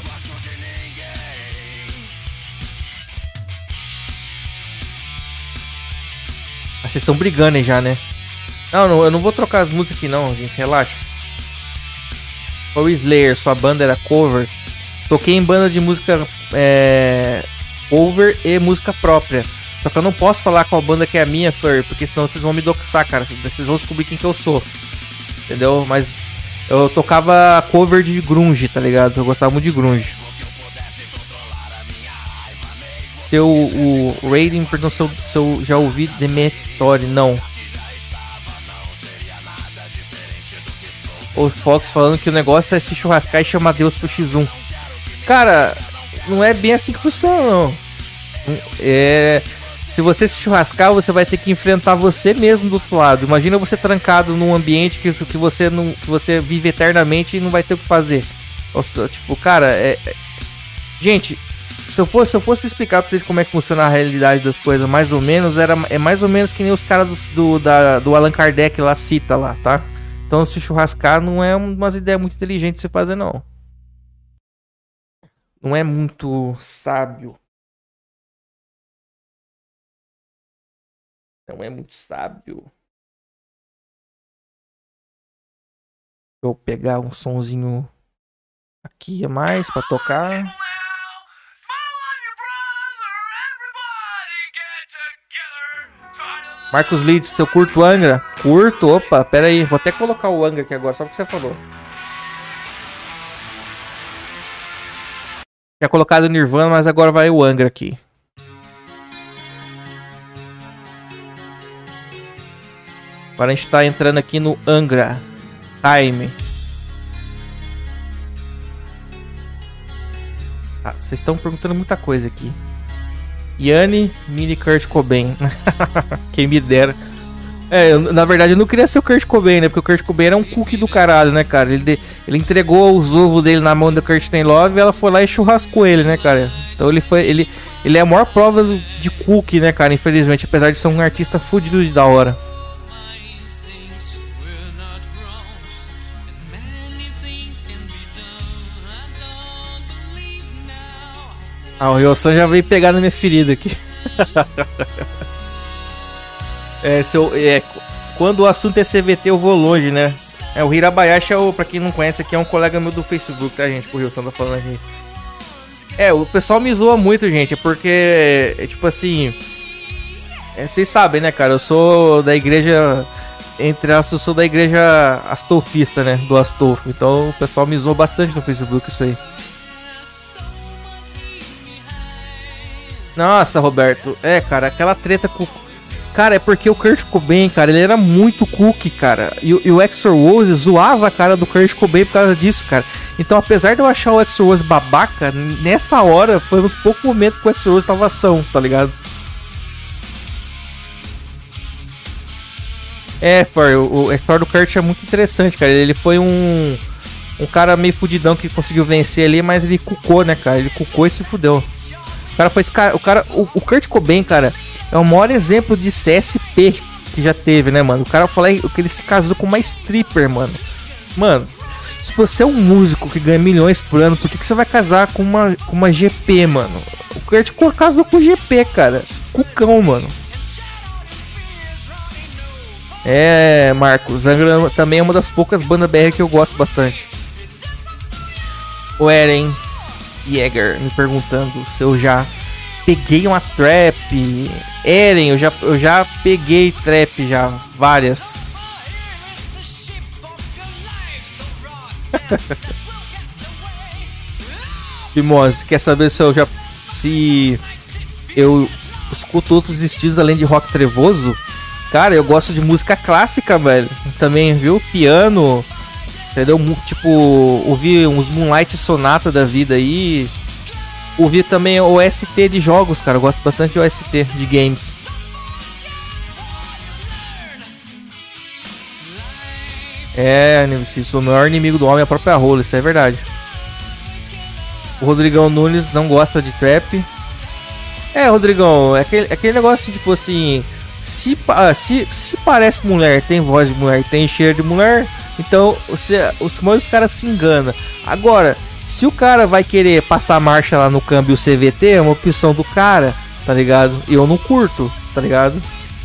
S1: Ah, vocês estão brigando aí já, né? Não, não, eu não vou trocar as músicas aqui não, gente, relaxa. O Slayer, sua banda era cover. Toquei em banda de música é, cover e música própria. Só que eu não posso falar qual banda que é a minha, Fur, porque senão vocês vão me doxar, cara. Vocês vão descobrir quem que eu sou. Entendeu? Mas eu tocava cover de grunge, tá ligado? Eu gostava muito de grunge. Seu o Raiden perguntou se eu, se eu já ouvi Demetori, não. O Fox falando que o negócio é se churrascar e chamar Deus pro X um. Cara, não é bem assim que funciona, não. É, se você se churrascar, você vai ter que enfrentar você mesmo do outro lado. Imagina você trancado num ambiente que, que, você, não, que você vive eternamente e não vai ter o que fazer. Nossa, tipo, cara, é... é... Gente, se eu, fosse, se eu fosse explicar pra vocês como é que funciona a realidade das coisas, mais ou menos, era, é mais ou menos que nem os caras do, do, da, do Allan Kardec lá cita lá, tá? Então se churrascar não é umas ideias muito inteligentes de você fazer, não. Não é muito sábio. Não é muito sábio. Vou pegar um sonzinho aqui a mais pra tocar. Marcos Leeds, se eu curto Angra? Curto, opa, pera aí. Vou até colocar o Angra aqui agora, só porque você falou. Tinha colocado o Nirvana, mas agora vai o Angra aqui. Agora a gente tá entrando aqui no Angra Time. Ah, vocês estão perguntando muita coisa aqui. Yanni, mini Kurt Cobain. Quem me dera. É, eu, na verdade eu não queria ser o Kurt Cobain, né? Porque o Kurt Cobain era um cookie do caralho, né, cara? Ele, de, ele entregou os ovos dele na mão da Courtney Love e ela foi lá e churrascou ele, né, cara? Então ele foi. Ele, ele é a maior prova de cookie, né, cara? Infelizmente, apesar de ser um artista fudido de da hora. Ah, o Ryosan já veio pegar na minha ferida aqui. é, seu, é, quando o assunto é C V T, eu vou longe, né? É, o Hirabayashi, é o, pra quem não conhece aqui, é um colega meu do Facebook, tá, gente? Que o Ryosan tá falando aqui. É, o pessoal me zoa muito, gente, porque, é, tipo assim... É, vocês sabem, né, cara? Eu sou da igreja... Entre aspas, eu sou da igreja astolfista, né? Do Astolfo. Então o pessoal me zoa bastante no Facebook, isso aí. Nossa, Roberto. É, cara, aquela treta com... Cara, é porque o Kurt Cobain, cara, ele era muito cookie, cara. E, e o Axl Rose zoava a cara do Kurt Cobain por causa disso, cara. Então, apesar de eu achar o Axl Rose babaca, nessa hora foi uns poucos momentos que o Axl Rose tava ação, tá ligado? É, o, a história do Kurt é muito interessante, cara. Ele foi um... Um cara meio fudidão que conseguiu vencer ali, mas ele cucou, né, cara? Ele cucou e se fudeu. O cara foi esse cara, o cara, o, o Kurt Cobain, cara, é o maior exemplo de C S P que já teve, né, mano? O cara falou que ele se casou com uma stripper, mano. Mano, se você é um músico que ganha milhões por ano, por que, que você vai casar com uma, com uma G P, mano? O Kurt casou com G P, cara. Cucão, mano. É, Marcos, Angra também é uma das poucas bandas B R que eu gosto bastante. O Eren Jäger me perguntando se eu já peguei uma trap. Eren, eu já, eu já peguei trap já, várias. Fimose, quer saber se eu já... Se eu escuto outros estilos além de rock trevoso. Cara, eu gosto de música clássica, velho. Também, viu? Piano, entendeu? Tipo, ouvi uns Moonlight Sonata da vida aí. Ouvi também o O S T de jogos, cara. Eu gosto bastante de O S T de games. É, se o maior inimigo do homem é a própria rola, isso é verdade. O Rodrigão Nunes não gosta de trap. É, Rodrigão, é aquele, é aquele negócio tipo assim. Se, se, se parece mulher, tem voz de mulher, tem cheiro de mulher, então você, os, os caras se enganam. Agora, se o cara vai querer passar marcha lá no câmbio C V T, é uma opção do cara, tá ligado? Eu não curto, tá ligado?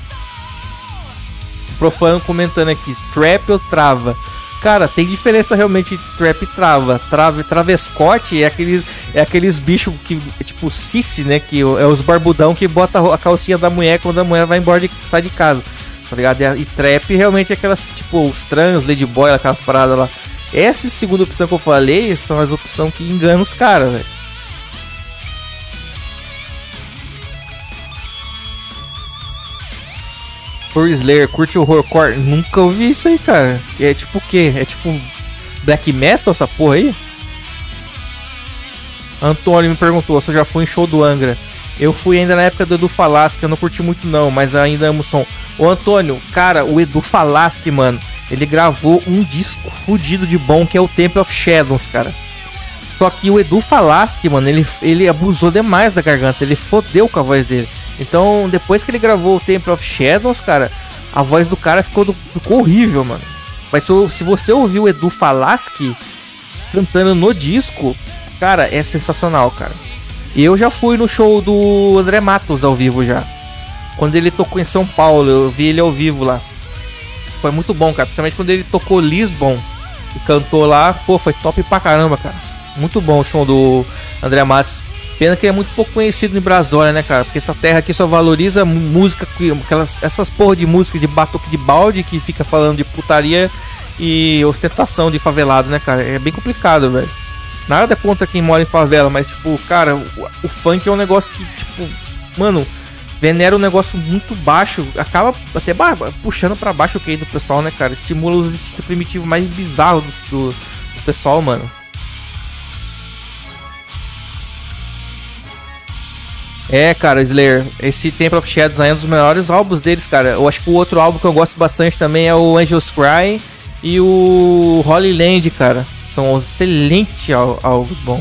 S1: Profano comentando aqui, trap ou trava? Cara, tem diferença realmente entre trap e trava. Trave, travescote é aqueles, é aqueles bichos que, tipo, cici, né? Que é os barbudão que bota a calcinha da mulher quando a mulher vai embora e sai de casa, tá ligado? E, e trap realmente é aquelas, tipo, os trans, ladyboy, aquelas paradas lá. Essa segunda opção que eu falei são as opções que enganam os caras, velho. Por Slayer, curte o horrorcore? Nunca ouvi isso aí, cara. É tipo o quê? É tipo black metal essa porra aí? Antônio me perguntou se eu já fui em show do Angra. Eu fui ainda na época do Edu Falaschi, eu não curti muito não, mas ainda amo o som. Ô Antônio, cara, o Edu Falaschi, mano, ele gravou um disco fudido de bom que é o Temple of Shadows, cara. Só que o Edu Falaschi, mano, ele, ele abusou demais da garganta, ele fodeu com a voz dele. Então, depois que ele gravou o Temple of Shadows, cara, a voz do cara ficou, do, ficou horrível, mano. Mas se, se você ouvir o Edu Falaschi cantando no disco, cara, é sensacional, cara. E eu já fui no show do André Matos ao vivo já. Quando ele tocou em São Paulo, eu vi ele ao vivo lá. Foi muito bom, cara. Principalmente quando ele tocou Lisbon e cantou lá. Pô, foi top pra caramba, cara. Muito bom o show do André Matos. Pena que ele é muito pouco conhecido em Brasília, né, cara? Porque essa terra aqui só valoriza música, aquelas, essas porra de música de batuque de balde que fica falando de putaria e ostentação de favelado, né, cara? É bem complicado, velho. Nada contra quem mora em favela, mas, tipo, cara, o, o funk é um negócio que, tipo, mano, venera um negócio muito baixo, acaba até puxando pra baixo o Q I do pessoal, né, cara? Estimula os instintos primitivos mais bizarros do, do pessoal, mano. É, cara, Slayer, esse Temple of Shadows é um dos melhores álbuns deles, cara. Eu acho que o outro álbum que eu gosto bastante também é o Angels Cry e o Holy Land, cara. São excelentes álbuns bons.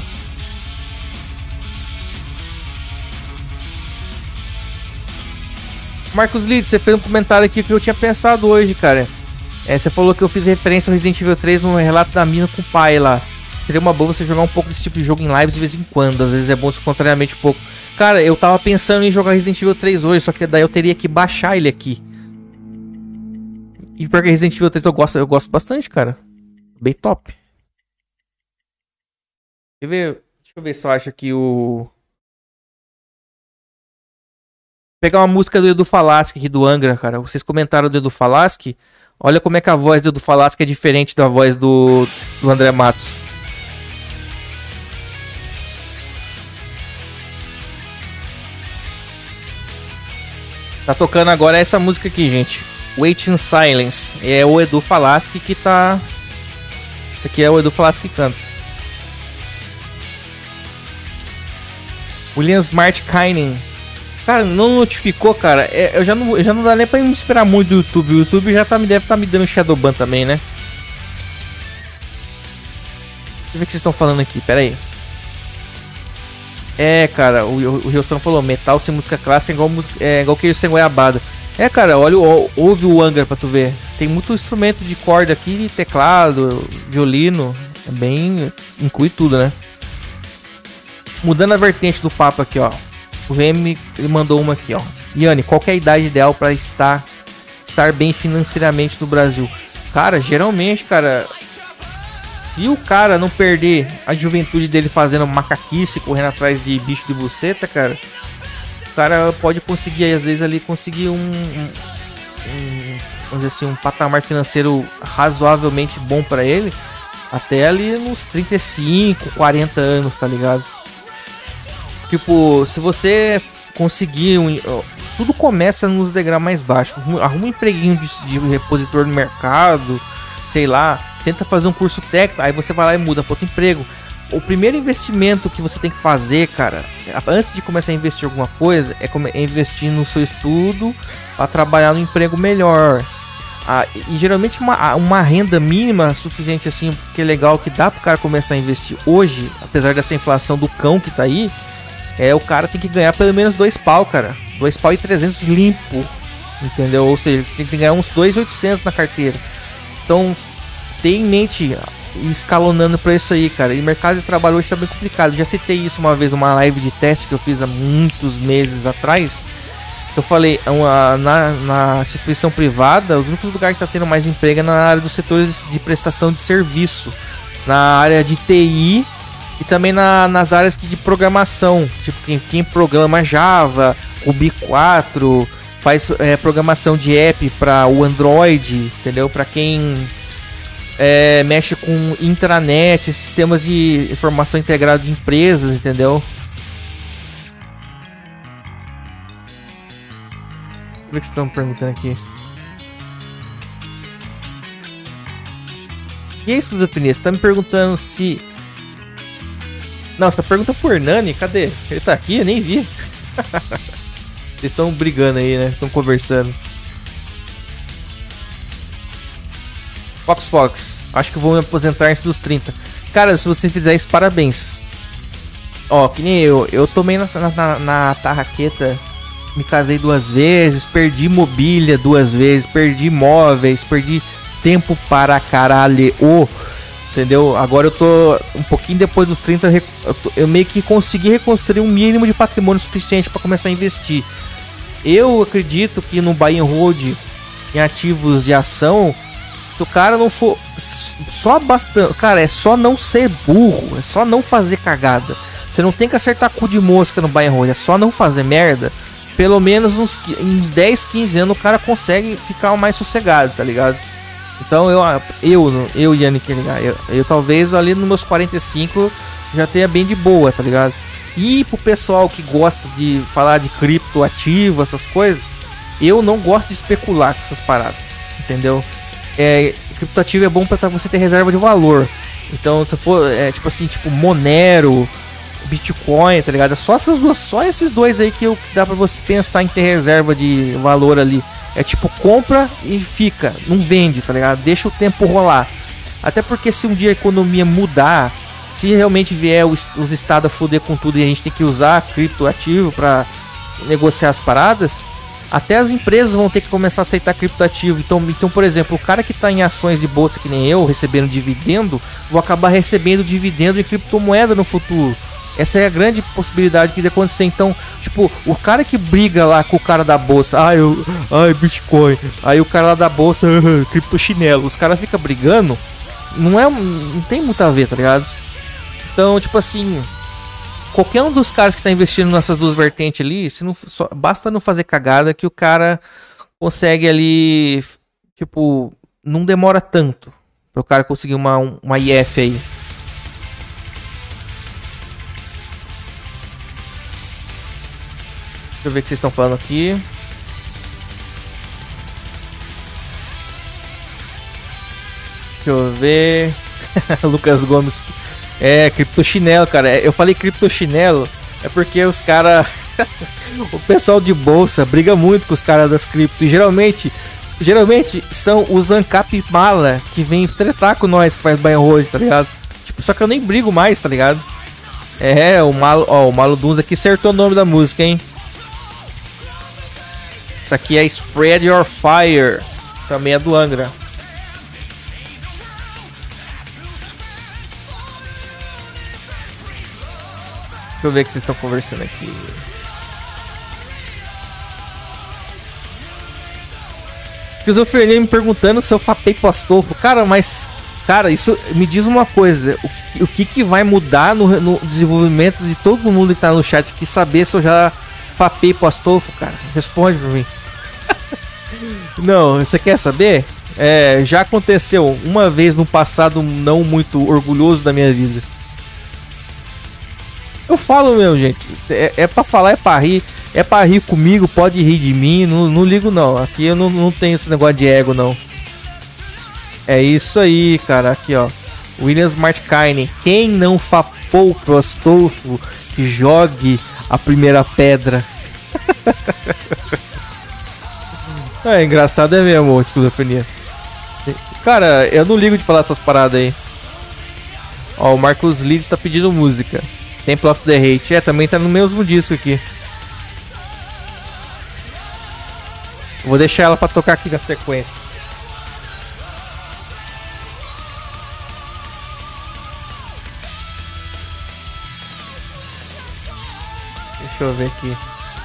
S1: Marcos Lides, você fez um comentário aqui que eu tinha pensado hoje, cara. É, você falou que eu fiz referência ao Resident Evil três no relato da mina com o pai lá. Seria uma boa você jogar um pouco desse tipo de jogo em lives de vez em quando. Às vezes é bom, contrariamente um pouco. Cara, eu tava pensando em jogar Resident Evil três hoje, só que daí eu teria que baixar ele aqui. E porque Resident Evil três eu gosto, eu gosto bastante, cara. Bem top. Deixa eu ver, deixa eu ver se eu acho aqui o... Vou pegar uma música do Edu Falaschi aqui do Angra, cara. Vocês comentaram do Edu Falaschi. Olha como é que a voz do Edu Falaschi é diferente da voz do, do André Matos. Tá tocando agora essa música aqui, gente. Wait in Silence. É o Edu Falaschi que tá... Esse aqui é o Edu Falaschi que canta. William Smart Kynen. Cara, não notificou, cara. É, eu já não, eu já não dá nem pra me esperar muito do YouTube. O YouTube já tá, deve estar tá me dando Shadowban também, né? Deixa eu ver o que vocês estão falando aqui. Pera aí. É, cara, o, o, o Gilson falou, metal sem música clássica é igual, é, igual queijo sem goiabada. É, cara, olha, ouve o Angra pra tu ver. Tem muito instrumento de corda aqui, teclado, violino. É bem... inclui tudo, né? Mudando a vertente do papo aqui, ó. O V M, ele mandou uma aqui, ó. Yanni, qual que é a idade ideal pra estar, estar bem financeiramente no Brasil? Cara, geralmente, cara... E o cara não perder a juventude dele fazendo macaquice, correndo atrás de bicho de buceta, cara, o cara pode conseguir, às vezes, ali, conseguir um, um, um vamos dizer assim, um patamar financeiro razoavelmente bom pra ele, até ali nos trinta e cinco, quarenta anos, tá ligado? Tipo, se você conseguir um, tudo começa nos degraus mais baixos. Arruma um empreguinho de, de repositor no mercado, sei lá, tenta fazer um curso técnico, aí você vai lá e muda para outro emprego. O primeiro investimento que você tem que fazer, cara, antes de começar a investir em alguma coisa, é investir no seu estudo para trabalhar no emprego melhor. Ah, e geralmente uma, uma renda mínima suficiente assim, que é legal, que dá pro cara começar a investir hoje, apesar dessa inflação do cão que tá aí, é o cara tem que ganhar pelo menos dois pau, cara. Dois pau e trezentos limpo, entendeu? Ou seja, tem que ganhar uns dois mil e oitocentos na carteira. Então, tem em mente escalonando pra isso aí, cara. E o mercado de trabalho hoje tá bem complicado. Já citei isso uma vez numa live de teste que eu fiz há muitos meses atrás. Eu falei, uma, na, na instituição privada, os únicos lugares que tá tendo mais emprego é na área dos setores de prestação de serviço, na área de T I e também na, nas áreas de programação, tipo quem, quem programa Java, Ruby quatro, faz é, programação de app para o Android, entendeu? Para quem é, mexe com intranet, sistemas de informação integrada de empresas, entendeu? O que vocês estão perguntando aqui? E é isso, Zupinê? Você tá me perguntando se... Não, você tá perguntando por Nani? Cadê? Ele tá aqui? Eu nem vi. Vocês estão brigando aí, né? Estão conversando. Fox Fox. Acho que vou me aposentar antes dos trinta. Cara, se você fizer isso, parabéns. Ó, que nem eu. Eu tomei na, na, na tarraqueta... Me casei duas vezes, perdi mobília duas vezes, perdi móveis, perdi tempo para caralho, oh, entendeu? Agora eu tô um pouquinho depois dos trinta, eu, tô, eu meio que consegui reconstruir um mínimo de patrimônio suficiente para começar a investir. Eu acredito que no buy and hold, em ativos de ação, se o cara não for só bastante, cara, é só não ser burro, é só não fazer cagada. Você não tem que acertar cu de mosca no buy and hold, é só não fazer merda. Pelo menos uns, uns dez, quinze anos o cara consegue ficar mais sossegado, tá ligado? Então eu, eu, eu Yannick, eu, eu talvez ali nos meus quarenta e cinco já tenha bem de boa, tá ligado? E pro pessoal que gosta de falar de criptoativo, essas coisas, eu não gosto de especular com essas paradas, entendeu? É, criptoativo é bom pra você ter reserva de valor. Então se for, é, tipo assim, tipo Monero, Bitcoin, tá ligado? É só essas duas, só esses dois aí que eu, dá pra você pensar em ter reserva de valor ali. É tipo, compra e fica, não vende, tá ligado? Deixa o tempo rolar. Até porque se um dia a economia mudar, se realmente vier os, os estados a foder com tudo e a gente tem que usar criptoativo pra negociar as paradas, até as empresas vão ter que começar a aceitar criptoativo. Então, então, por exemplo, o cara que tá em ações de bolsa que nem eu, recebendo dividendo, vou acabar recebendo dividendo em criptomoeda no futuro. Essa é a grande possibilidade que vai acontecer. Então, tipo, o cara que briga lá com o cara da bolsa, ai, eu, ai, Bitcoin, aí o cara lá da bolsa, cripto chinelo, os caras ficam brigando, não é, não tem muito a ver, tá ligado? Então, tipo assim, qualquer um dos caras que tá investindo nessas duas vertentes ali, se não, só, basta não fazer cagada que o cara consegue ali, tipo, não demora tanto para o cara conseguir uma, uma I F aí. Deixa eu ver o que vocês estão falando aqui. Deixa eu ver. Lucas Gomes. É, criptochinelo, cara. Eu falei criptochinelo é porque os caras... o pessoal de bolsa briga muito com os caras das cripto. E geralmente, geralmente são os Ancap mala que vem tretar com nós que faz buy and hold, tá ligado? Tipo, só que eu nem brigo mais, tá ligado? É, o Malo, ó, o Malo Duns aqui acertou o nome da música, hein? Isso aqui é Spread Your Fire. Também é do Angra. Deixa eu ver o que vocês estão conversando aqui. Esquizofrenia me perguntando se eu fapei pro Astolfo. Cara, mas... Cara, isso me diz uma coisa. O que, o que, que vai mudar no, no desenvolvimento de todo mundo que tá no chat aqui, saber se eu já fapei pro Astolfo, cara? Responde pra mim. Não, você quer saber? É, já aconteceu uma vez no passado não muito orgulhoso da minha vida. Eu falo mesmo, gente. É, é pra falar, é pra rir. É pra rir comigo, pode rir de mim, não, não ligo não. Aqui eu não, não tenho esse negócio de ego não. É isso aí, cara. Aqui, ó. Williams Martkainen. Quem não fapou pro Astolfo que jogue a primeira pedra? É engraçado é mesmo, esquizofrenia. Cara, eu não ligo de falar essas paradas aí. Ó, o Marcos Leeds tá pedindo música. Temple of the Hate. É, também tá no mesmo disco aqui. Vou deixar ela pra tocar aqui na sequência. Deixa eu ver aqui.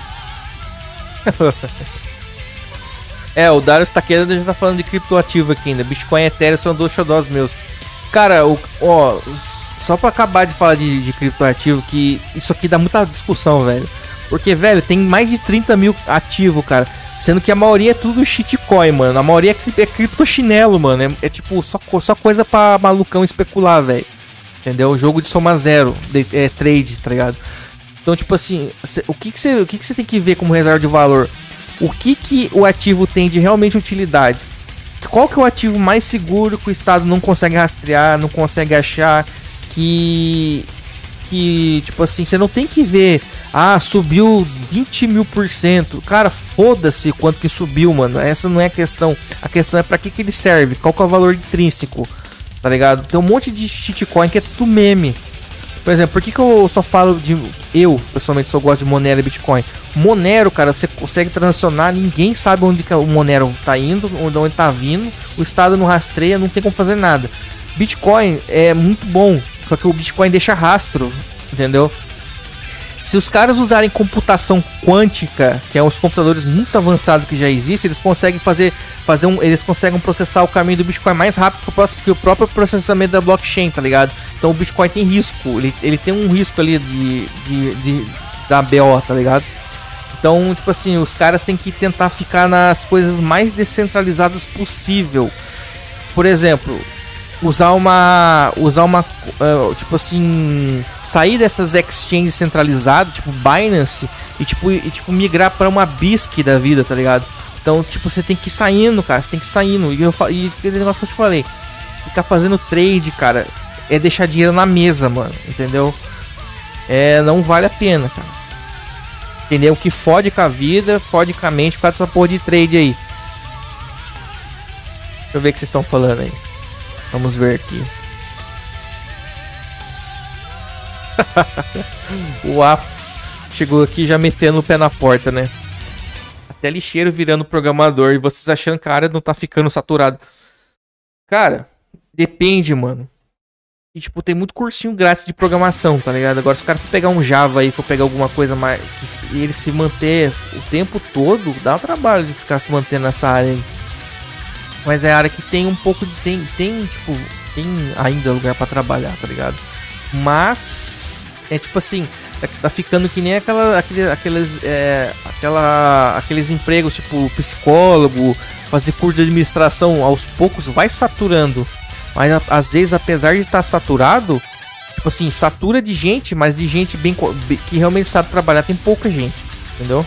S1: É, o Darius Takeda já tá falando de criptoativo aqui ainda. Bitcoin e Ethereum são dois xodós meus. Cara, o, ó, só pra acabar de falar de, de criptoativo, que isso aqui dá muita discussão, velho. Porque, velho, tem mais de trinta mil ativos, cara. Sendo que a maioria é tudo shitcoin, mano. A maioria é, é criptochinelo, mano. É, é tipo, só, só coisa pra malucão especular, velho. Entendeu? Jogo de soma zero, de, é trade, tá ligado? Então, tipo assim, cê, o que que você o que que você tem que ver como reserva de valor? O que que o ativo tem de realmente utilidade? Qual que é o ativo mais seguro que o Estado não consegue rastrear, não consegue achar, que... que, tipo assim, você não tem que ver, ah, subiu vinte mil por cento. Cara, foda-se quanto que subiu, mano. Essa não é a questão. A questão é pra que que ele serve, qual que é o valor intrínseco, tá ligado? Tem um monte de shitcoin que é tudo meme. Por exemplo, por que que eu só falo de... Eu, pessoalmente, só gosto de Monero e Bitcoin. Monero, cara, você consegue transacionar, ninguém sabe onde que o Monero tá indo, onde onde tá vindo, o Estado não rastreia, não tem como fazer nada. Bitcoin é muito bom, só que o Bitcoin deixa rastro, entendeu? Se os caras usarem computação quântica, que é os computadores muito avançados que já existem, eles conseguem fazer, fazer um, eles conseguem processar o caminho do Bitcoin mais rápido que o próprio processamento da blockchain, tá ligado? Então o Bitcoin tem risco, ele, ele tem um risco ali de, de, de da B O, tá ligado? Então, tipo assim, os caras têm que tentar ficar nas coisas mais descentralizadas possível. Por exemplo, usar uma usar uma uh, tipo assim, sair dessas exchanges centralizadas, tipo Binance, e tipo e, tipo migrar para uma B I S C da vida, tá ligado? Então, tipo, você tem que ir saindo, cara, você tem que ir saindo. E eu e aquele negócio que eu te falei, ficar fazendo trade, cara, é deixar dinheiro na mesa, mano, entendeu? É, não vale a pena, cara. Entendeu? Que fode com a vida, fode com a mente por causa dessa porra de trade aí. Deixa eu ver o que vocês estão falando aí. Vamos ver aqui. O A chegou aqui já metendo o pé na porta, né? Até lixeiro virando programador. E vocês achando que a área não tá ficando saturada. Cara, depende, mano. E tipo, tem muito cursinho grátis de programação, tá ligado? Agora se o cara for pegar um Java aí, for pegar alguma coisa mais... e ele se manter o tempo todo, dá um trabalho de ficar se mantendo nessa área aí. Mas é a área que tem um pouco de... Tem, tem tipo... Tem ainda lugar pra trabalhar, tá ligado? Mas... É tipo assim... Tá ficando que nem aquela, aquele, aqueles... É, aquela, aqueles empregos, tipo... Psicólogo... Fazer curso de administração. Aos poucos vai saturando. Mas às vezes, apesar de estar saturado... Tipo assim, satura de gente... Mas de gente bem... Que realmente sabe trabalhar. Tem pouca gente. Entendeu?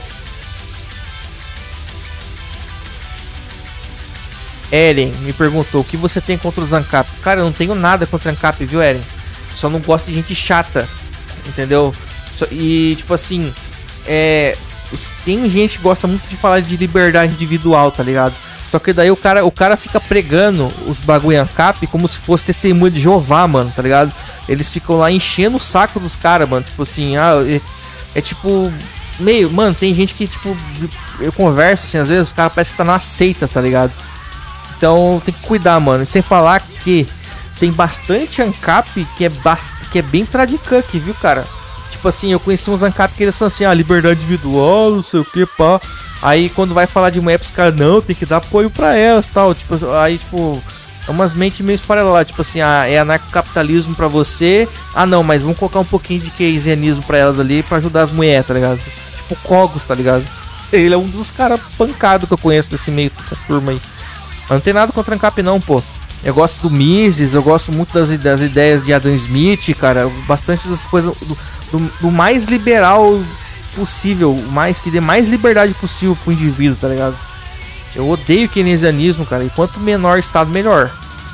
S1: Eren me perguntou o que você tem contra os ANCAP. Cara, eu não tenho nada contra ANCAP, viu, Eren? Só não gosto de gente chata, entendeu? E, tipo assim, é... tem gente que gosta muito de falar de liberdade individual, tá ligado? Só que daí o cara, o cara fica pregando os bagulho ANCAP como se fosse testemunha de Jeová, mano, tá ligado? Eles ficam lá enchendo o saco dos caras, mano. Tipo assim, ah, é, é tipo... Meio, mano, tem gente que, tipo... Eu converso, assim, às vezes o cara parece que tá numa seita, tá ligado? Então tem que cuidar, mano. E sem falar que tem bastante ANCAP que é, bast... que é bem tradicante, viu, cara? Tipo assim, eu conheci uns ANCAP que eles são assim, ah, liberdade individual, não sei o que, pá. Aí quando vai falar de mulher pros caras, não, tem que dar apoio pra elas, tal. Tipo, aí, tipo, é umas mentes meio esfareladas. Tipo assim, ah, é anarcocapitalismo pra você. Ah, não, mas vamos colocar um pouquinho de keynesianismo pra elas ali pra ajudar as mulheres, tá ligado? Tipo, Cogos, tá ligado? Ele é um dos caras pancados que eu conheço desse meio, dessa turma aí. Não tem nada contra ANCAP não, pô. Eu gosto do Mises, eu gosto muito das, das ideias de Adam Smith, cara. Bastante das coisas do, do, do mais liberal possível, mais que dê mais liberdade possível pro indivíduo, tá ligado? Eu odeio keynesianismo, cara, e quanto menor o estado, melhor.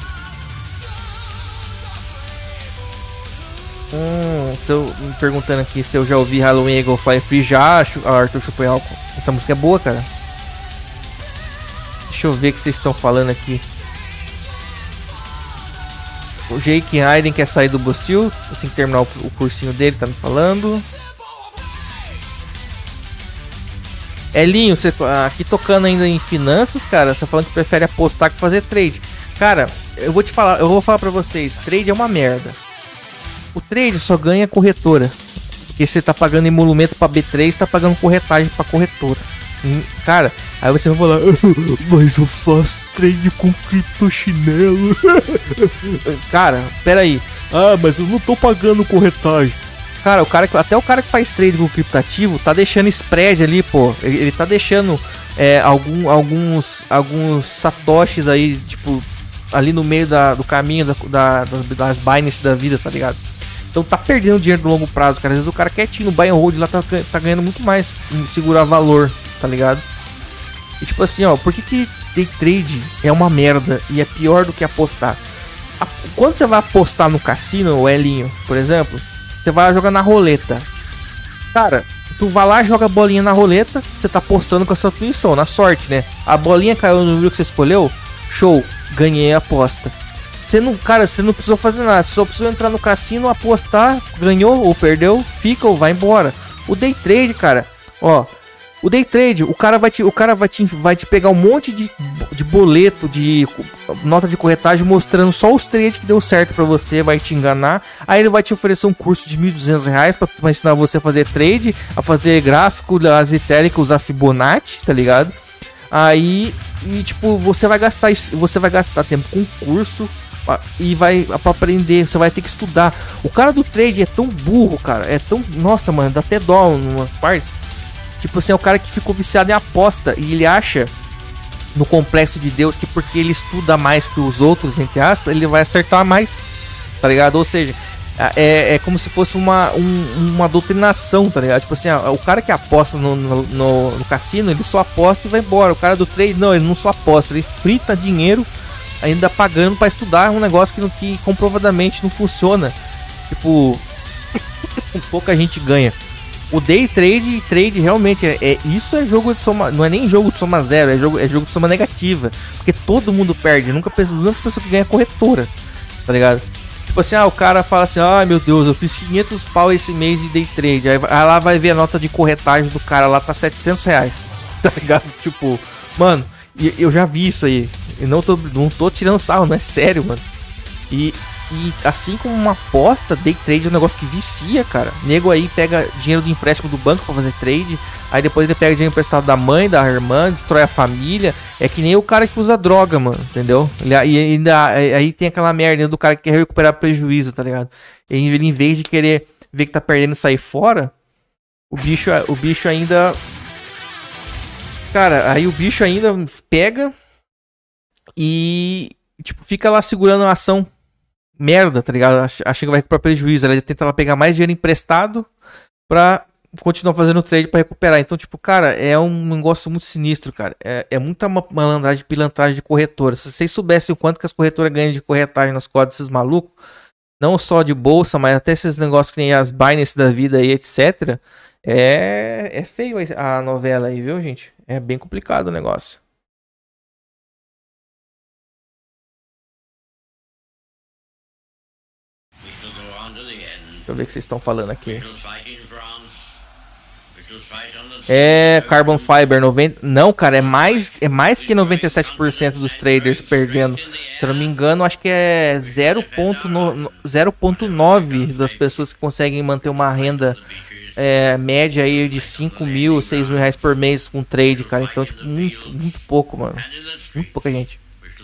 S1: Hum, se eu, me perguntando aqui se eu já ouvi Halloween Eagle Fly Free, já, Arthur Chupoialco. Essa música é boa, cara. Deixa eu ver o que vocês estão falando aqui. O Jake Hayden quer sair do Bostil, assim que terminar o, o cursinho dele, tá me falando. Elinho, você aqui tocando ainda em finanças, cara, você falando que prefere apostar que fazer trade. Cara, eu vou te falar, eu vou falar pra vocês, trade é uma merda. O trade só ganha corretora. Porque você tá pagando emolumento pra B três, tá pagando corretagem pra corretora. Cara, aí você vai falar, mas eu faço trade com criptochinelo. Cara, pera aí. Ah, mas eu não tô pagando corretagem. Cara, o cara que, até o cara que faz trade com criptativo tá deixando spread ali, pô. Ele, ele tá deixando é, algum, alguns, alguns satoshis aí, tipo, ali no meio da, do caminho da, da, das, das Binance da vida, tá ligado? Então tá perdendo dinheiro no longo prazo, cara. Às vezes o cara quietinho no buy and hold lá tá, tá ganhando muito mais em segurar valor, tá ligado? E tipo assim, ó, por que que day trade é uma merda e é pior do que apostar? A, quando você vai apostar no cassino, o Elinho, por exemplo, você vai jogar na roleta. Cara, tu vai lá, joga a bolinha na roleta, você tá apostando com a sua intuição, na sorte, né? A bolinha caiu no número que você escolheu, show, ganhei a aposta. Você não, cara, você não precisou fazer nada, você só precisou entrar no cassino, apostar, ganhou ou perdeu, fica ou vai embora. O day trade, cara, ó, o day trade, o cara vai te, o cara vai te, vai te pegar um monte de, de boleto, de nota de corretagem mostrando só os trades que deu certo pra você, vai te enganar. Aí ele vai te oferecer um curso de mil e duzentos reais pra, pra ensinar você a fazer trade, a fazer gráfico, as itéricas, usar Fibonacci, tá ligado? Aí, e, tipo, você vai gastar, você vai gastar tempo com curso e vai pra aprender, você vai ter que estudar. O cara do trade é tão burro, cara, é tão, nossa, mano, dá até dó em umas partes. Tipo assim, é o cara que ficou viciado em aposta e ele acha no complexo de Deus que porque ele estuda mais que os outros, entre aspas, ele vai acertar mais, tá ligado? Ou seja, é, é como se fosse uma, um, uma doutrinação, tá ligado? Tipo assim, ó, o cara que aposta no, no, no, no cassino, ele só aposta e vai embora. O cara do trade, não, ele não só aposta, ele frita dinheiro ainda pagando pra estudar um negócio que, que comprovadamente não funciona. Tipo, pouca gente ganha. O day trade e trade realmente é, é isso é jogo de soma, não é nem jogo de soma zero, é jogo, é jogo de soma negativa, porque todo mundo perde, nunca pensa, as únicas pessoas que ganham é corretora, tá ligado? Tipo assim, ah, o cara fala assim, ai meu Deus, eu fiz quinhentos pau esse mês de day trade, aí, aí lá vai ver a nota de corretagem do cara lá, tá setecentos reais, tá ligado? Tipo, mano, eu já vi isso aí, eu não tô, não tô tirando sarro, não é sério, mano. E E assim como uma aposta, day trade é um negócio que vicia, cara. Nego aí pega dinheiro do empréstimo do banco pra fazer trade, aí depois ele pega dinheiro emprestado da mãe, da irmã, destrói a família. É que nem o cara que usa droga, mano, entendeu? Ele, e ainda aí tem aquela merda do cara que quer recuperar prejuízo, tá ligado? E ele, em vez de querer ver que tá perdendo e sair fora, o bicho, o bicho ainda... Cara, aí o bicho ainda pega e, tipo, fica lá segurando a ação merda, tá ligado? Acha que vai recuperar prejuízo. Ela tenta lá pegar mais dinheiro emprestado pra continuar fazendo trade pra recuperar. Então, tipo, cara, é um negócio muito sinistro, cara. É, é muita malandragem, pilantragem de corretora. Se vocês soubessem o quanto que as corretoras ganham de corretagem nas costas desses malucos, não só de bolsa, mas até esses negócios que nem as Binance da vida aí, etcétera. É, é feio a novela aí, viu, gente? É bem complicado o negócio. Deixa eu ver o que vocês estão falando aqui. É, Carbon Fiber noventa... Não, cara, é mais, é mais que noventa e sete por cento dos traders perdendo. Se eu não me engano, acho que é zero vírgula nove das pessoas que conseguem manter uma renda é, média aí de cinco mil, seis mil reais por mês com trade, cara. Então, tipo, muito, muito pouco, mano. Muito pouca gente.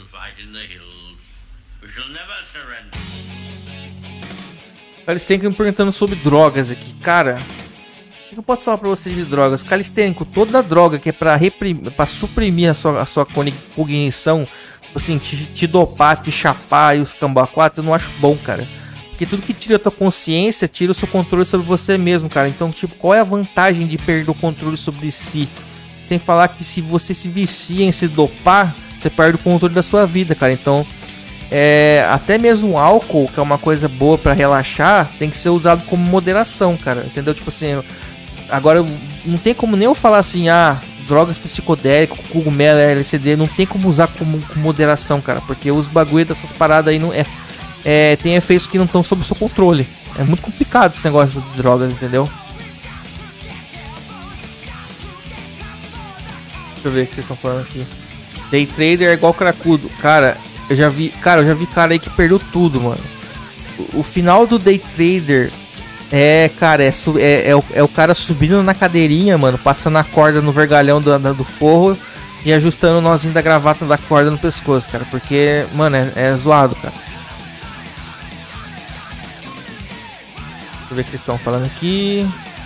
S1: Calistênico me perguntando sobre drogas aqui. Cara, o que eu posso falar pra você de drogas? Calistênico, toda droga que é pra, reprimir, pra suprimir a sua, a sua cognição, assim, te, te dopar, te chapar e os cambau a quatro, eu não acho bom, cara. Porque tudo que tira a tua consciência, tira o seu controle sobre você mesmo, cara. Então, tipo, qual é a vantagem de perder o controle sobre si? Sem falar que se você se vicia em se dopar, você perde o controle da sua vida, cara. Então, é, até mesmo o álcool, que é uma coisa boa pra relaxar, tem que ser usado como moderação, cara. Entendeu? Tipo assim, agora não tem como nem eu falar assim, ah, drogas psicodélicas, cogumelo, L S D, não tem como usar como, com moderação, cara. Porque os bagulho dessas paradas aí não é, é, tem efeitos que não estão sob o seu controle. É muito complicado esse negócio de drogas, entendeu? Deixa eu ver o que vocês estão falando aqui. Day trader é igual cracudo. Cara, eu já vi, cara, eu já vi cara aí que perdeu tudo, mano. O, o final do day trader é, cara, é, é, é, o, é o cara subindo na cadeirinha, mano, passando a corda no vergalhão do, do forro e ajustando o nozinho da gravata da corda no pescoço, cara. Porque, mano, é, é zoado, cara. Deixa eu ver o que vocês estão falando aqui.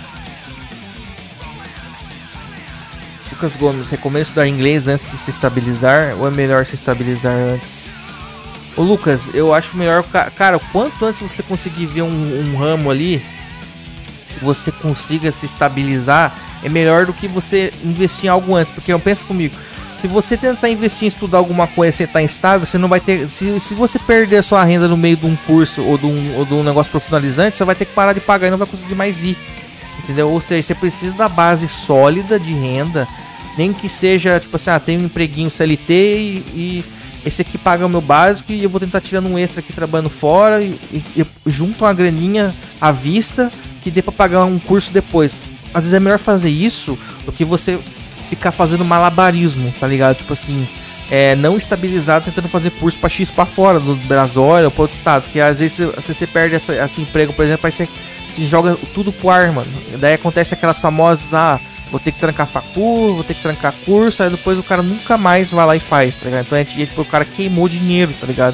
S1: Lucas Gomes, recomendo estudar inglês antes de se estabilizar ou é melhor se estabilizar antes? Ô Lucas, eu acho melhor, cara, quanto antes você conseguir ver um, um ramo ali, você consiga se estabilizar, é melhor do que você investir em algo antes. Porque pensa comigo, se você tentar investir em estudar alguma coisa e você tá instável, você não vai ter, se, se você perder a sua renda no meio de um curso ou de um, ou de um negócio profissionalizante, você vai ter que parar de pagar e não vai conseguir mais ir, entendeu? Ou seja, você precisa da base sólida de renda, nem que seja tipo assim, ah, tem um empreguinho C L T e, e esse aqui paga o meu básico e eu vou tentar tirando um extra aqui trabalhando fora e, e, e junto uma graninha à vista que dê pra pagar um curso depois. Às vezes é melhor fazer isso do que você ficar fazendo malabarismo, tá ligado? Tipo assim, é, não estabilizado tentando fazer curso pra X pra fora, do Brasólia ou pra outro estado. Porque às vezes você, você perde essa, esse emprego, por exemplo, aí você, você joga tudo pro ar, mano. Daí acontece aquelas famosas, ah, vou ter que trancar facul, vou ter que trancar curso, aí depois o cara nunca mais vai lá e faz, tá ligado? Então é tipo, o cara queimou dinheiro, tá ligado?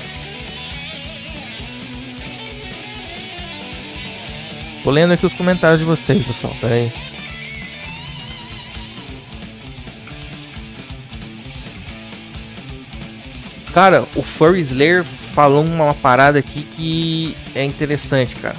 S1: Tô lendo aqui os comentários de vocês, pessoal, pera aí. Cara, o Furry Slayer falou uma parada aqui que é interessante, cara.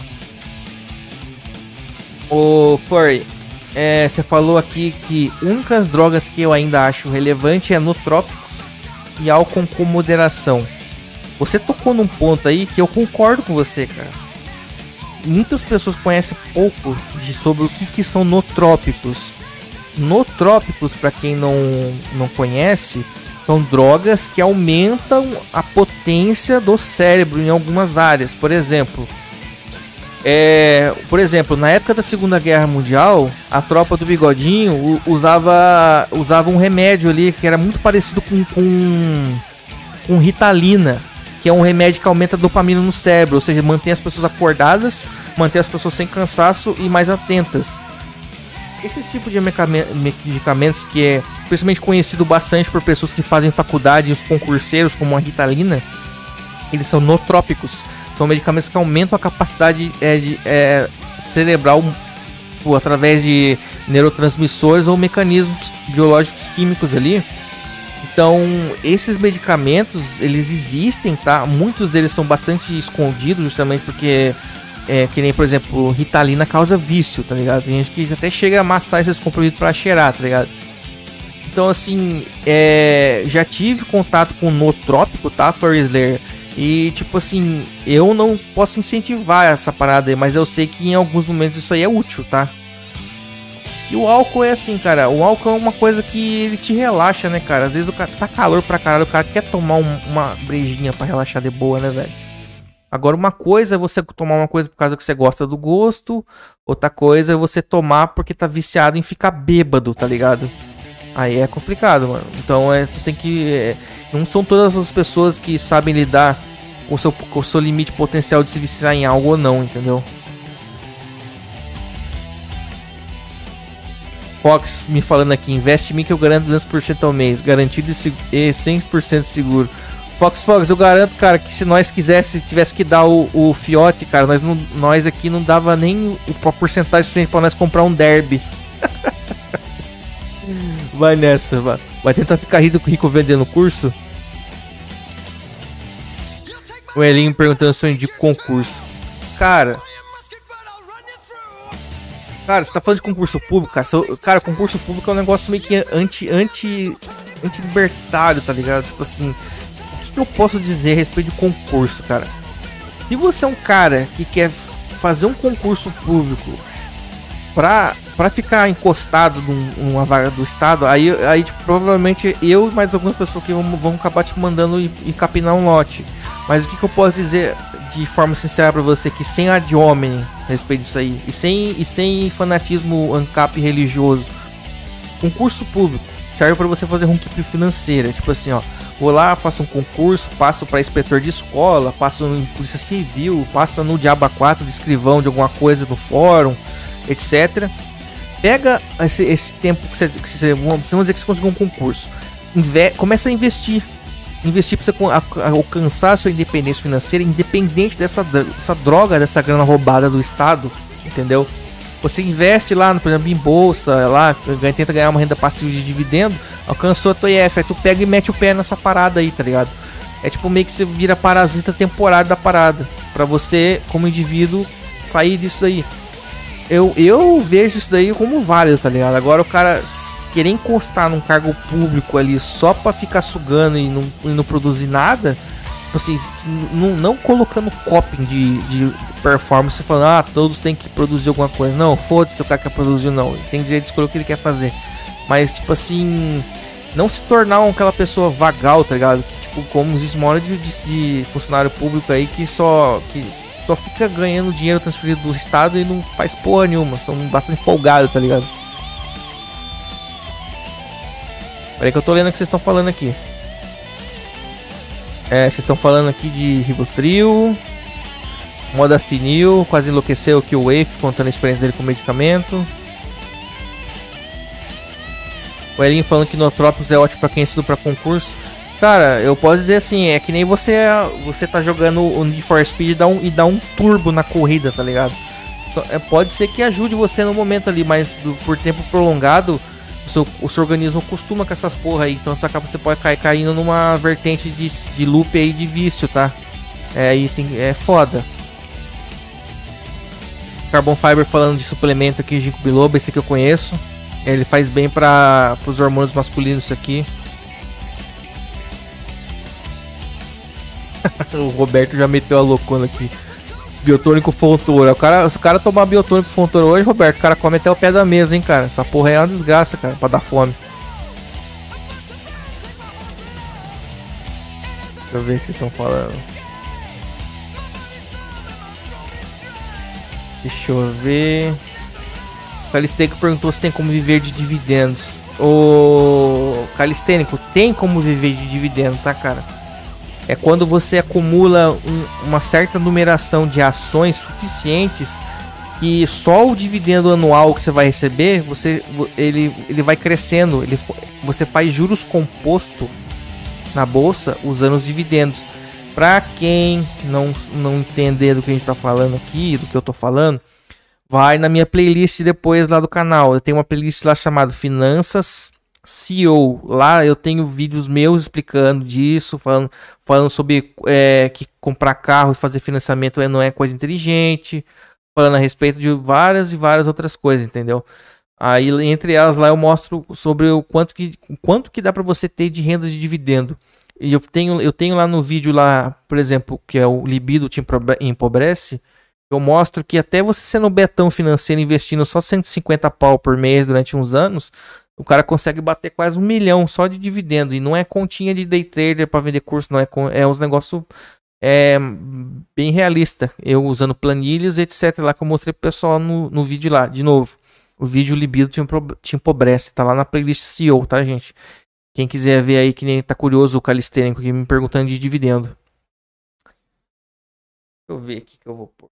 S1: Ô Furry, é, você falou aqui que únicas drogas que eu ainda acho relevante é nootrópicos e álcool com moderação. Você tocou num ponto aí que eu concordo com você, cara. Muitas pessoas conhecem pouco de, sobre o que, que são nootrópicos. Nootrópicos, para quem não, não conhece, são drogas que aumentam a potência do cérebro em algumas áreas. Por exemplo, é, por exemplo, na época da Segunda Guerra Mundial, a tropa do Bigodinho usava, usava um remédio ali que era muito parecido com, com, com Ritalina, que é um remédio que aumenta a dopamina no cérebro, ou seja, mantém as pessoas acordadas, mantém as pessoas sem cansaço e mais atentas. Esse tipo de medicamentos, que é principalmente conhecido bastante por pessoas que fazem faculdade e os concurseiros, como a Ritalina, eles são nootrópicos. São medicamentos que aumentam a capacidade é, de, é, cerebral pô, através de neurotransmissores ou mecanismos biológicos químicos ali. Então, esses medicamentos, eles existem, tá? Muitos deles são bastante escondidos, justamente porque, é, que nem, por exemplo, Ritalina causa vício, tá ligado? Tem gente que até chega a amassar esses comprimidos pra cheirar, tá ligado? Então, assim, é, já tive contato com o nootrópico, tá, Furry Slayer? E, tipo assim, eu não posso incentivar essa parada aí, mas eu sei que em alguns momentos isso aí é útil, tá? E o álcool é assim, cara, o álcool é uma coisa que ele te relaxa, né, cara? Às vezes o cara tá calor pra caralho, o cara quer tomar um, uma brejinha pra relaxar de boa, né, velho? Agora, uma coisa é você tomar uma coisa por causa que você gosta do gosto, outra coisa é você tomar porque tá viciado em ficar bêbado, tá ligado? Aí é complicado, mano. Então, é, tu tem que... É, não são todas as pessoas que sabem lidar com o seu, com o seu limite potencial de se viciar em algo ou não, entendeu? Fox me falando aqui, investe em mim que eu garanto duzentos por cento ao mês, garantido e cem por cento seguro. Fox, Fox, eu garanto, cara, que se nós quisesse, tivesse que dar o, o fiote, cara, nós, não, nós aqui não dava nem a porcentagem suficiente pra nós comprar um derby. Vai nessa, vai. Vai tentar ficar rico, rico vendendo curso? O Elinho perguntando se eu indico concurso. Cara, cara, você tá falando de concurso público, cara. Cara, concurso público é um negócio meio que anti, anti, anti-libertário, tá ligado? Tipo assim, o que, que eu posso dizer a respeito de concurso, cara? Se você é um cara que quer fazer um concurso público pra, pra ficar encostado num, numa vaga do estado, aí, aí tipo, provavelmente eu e mais algumas pessoas que vão, vão acabar te mandando e, e capinar um lote. Mas o que, que eu posso dizer de forma sincera pra você, que sem ad hominem a respeito disso aí, e sem, e sem fanatismo ancap religioso, concurso público serve pra você fazer ronquip financeira. Tipo assim, ó, vou lá, faço um concurso, passo pra inspetor de escola, passo em polícia civil, passa no Diaba quatro de escrivão de alguma coisa no fórum, etcétera. Pega esse, esse tempo que você, que você, vamos dizer que você conseguiu um concurso, Inve começa a investir. Investir pra você alcançar a sua independência financeira, independente dessa, dessa droga, dessa grana roubada do Estado, entendeu? Você investe lá, por exemplo, em bolsa, lá, tenta ganhar uma renda passiva de dividendo, alcançou a tua I F, aí tu pega e mete o pé nessa parada aí, tá ligado? É tipo meio que você vira parasita temporário da parada, pra você, como indivíduo, sair disso aí. Eu, eu vejo isso daí como válido, tá ligado? Agora o cara querer encostar num cargo público ali só pra ficar sugando e não, e não produzir nada, assim, não, não colocando coping de, de performance, falando, ah, todos têm que produzir alguma coisa. Não, foda-se o cara quer produzir, não. Ele tem direito de escolher o que ele quer fazer. Mas, tipo assim, não se tornar aquela pessoa vagal, tá ligado? Que, tipo, como existe uma hora de, de, de funcionário público aí que só, que só fica ganhando dinheiro transferido do Estado e não faz porra nenhuma. São bastante folgados, tá ligado? Peraí que eu tô lendo o que vocês estão falando aqui. É, vocês estão falando aqui de Rivotril, Modafinil, quase enlouqueceu aqui o Wave, contando a experiência dele com o medicamento. O Elinho falando que Nootrópicos é ótimo pra quem estuda pra concurso. Cara, eu posso dizer assim, é que nem você você tá jogando o Need for Speed e dá um, e dá um turbo na corrida, tá ligado? Só, é, pode ser que ajude você no momento ali, mas do, por tempo prolongado, o seu, o seu organismo acostuma com essas porra aí, então você acaba, você pode cair caindo numa vertente de, de loop aí de vício, tá? É, aí tem, é foda. Carbon Fiber falando de suplemento aqui, ginkgo biloba, esse que eu conheço. Ele faz bem para os hormônios masculinos isso aqui. O Roberto já meteu a loucona aqui. Biotônico Fontoura. O cara, se o cara tomar biotônico Fontoura hoje, Roberto, o cara come até o pé da mesa, hein, cara. Essa porra é uma desgraça, cara, pra dar fome. Deixa eu ver o que vocês estão falando. Deixa eu ver. O Calistênico perguntou se tem como viver de dividendos. O Calistênico, tem como viver de dividendo, tá, cara? É quando você acumula um, uma certa numeração de ações suficientes que só o dividendo anual que você vai receber, você, ele, ele vai crescendo. Ele, você faz juros composto na bolsa usando os dividendos. Para quem não, não entender do que a gente está falando aqui, do que eu estou falando, vai na minha playlist depois lá do canal. Eu tenho uma playlist lá chamada Finanças C E O. Lá eu tenho vídeos meus explicando disso, falando, falando sobre é, que comprar carro e fazer financiamento não é coisa inteligente, falando a respeito de várias e várias outras coisas, entendeu? Aí entre elas lá eu mostro sobre o quanto que, quanto que dá para você ter de renda de dividendo. E eu tenho, eu tenho lá no vídeo lá, por exemplo, que é o Libido Te Empobrece, eu mostro que até você sendo betão financeiro, investindo só cento e cinquenta pau por mês durante uns anos, o cara consegue bater quase um milhão só de dividendo. E não é continha de day trader para vender curso, não. É, é uns negócios é, bem realista. Eu usando planilhas, etcétera. Lá que eu mostrei pro pessoal no, no vídeo lá. De novo, o vídeo Libido Te Empobrece. Tá lá na playlist C E O, tá, gente? Quem quiser ver aí, que nem tá curioso o Calistênico aqui me perguntando de dividendo. Deixa eu ver aqui que eu vou pôr.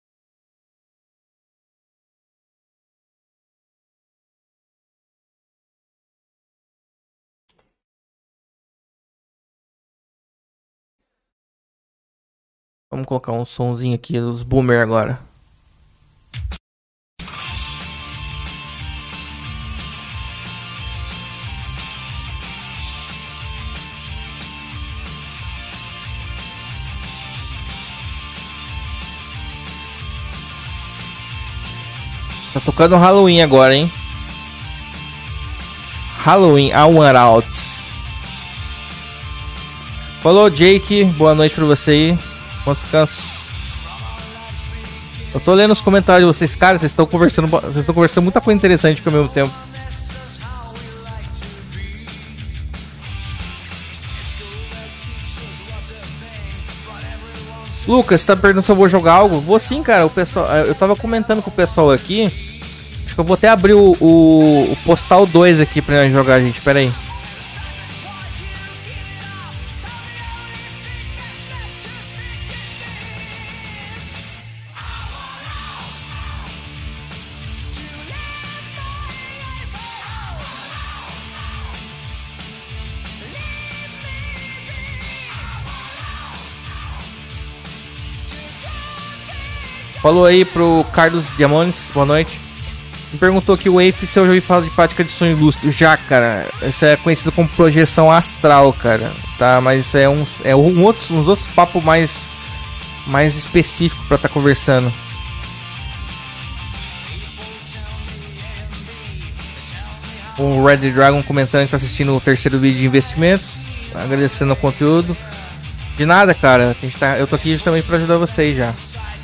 S1: Vamos colocar um sonzinho aqui dos boomer agora. Tá tocando Halloween agora, hein? Halloween, I Want Out. Falou, Jake. Boa noite pra você aí. Bom descanso. Eu tô lendo os comentários de vocês, cara. Vocês estão conversando, vocês estão conversando muita coisa interessante ao mesmo tempo. Lucas, você tá perguntando se eu vou jogar algo? Vou sim, cara. O pessoal, eu tava comentando com o pessoal aqui. Acho que eu vou até abrir o, o, o Postal dois aqui pra jogar, gente. Pera aí. Falou aí pro Carlos Diamontes, boa noite. Me perguntou aqui o Wafe se eu já ouvi falar de prática de sonho lúcido. Já, cara. Isso é conhecido como projeção astral, cara. Tá? Mas isso é uns, é um outros, uns outros papos mais, mais específicos pra estar tá conversando. O Red Dragon comentando que tá assistindo o terceiro vídeo de investimentos. Agradecendo o conteúdo. De nada, cara. A gente tá, eu tô aqui justamente pra ajudar vocês já.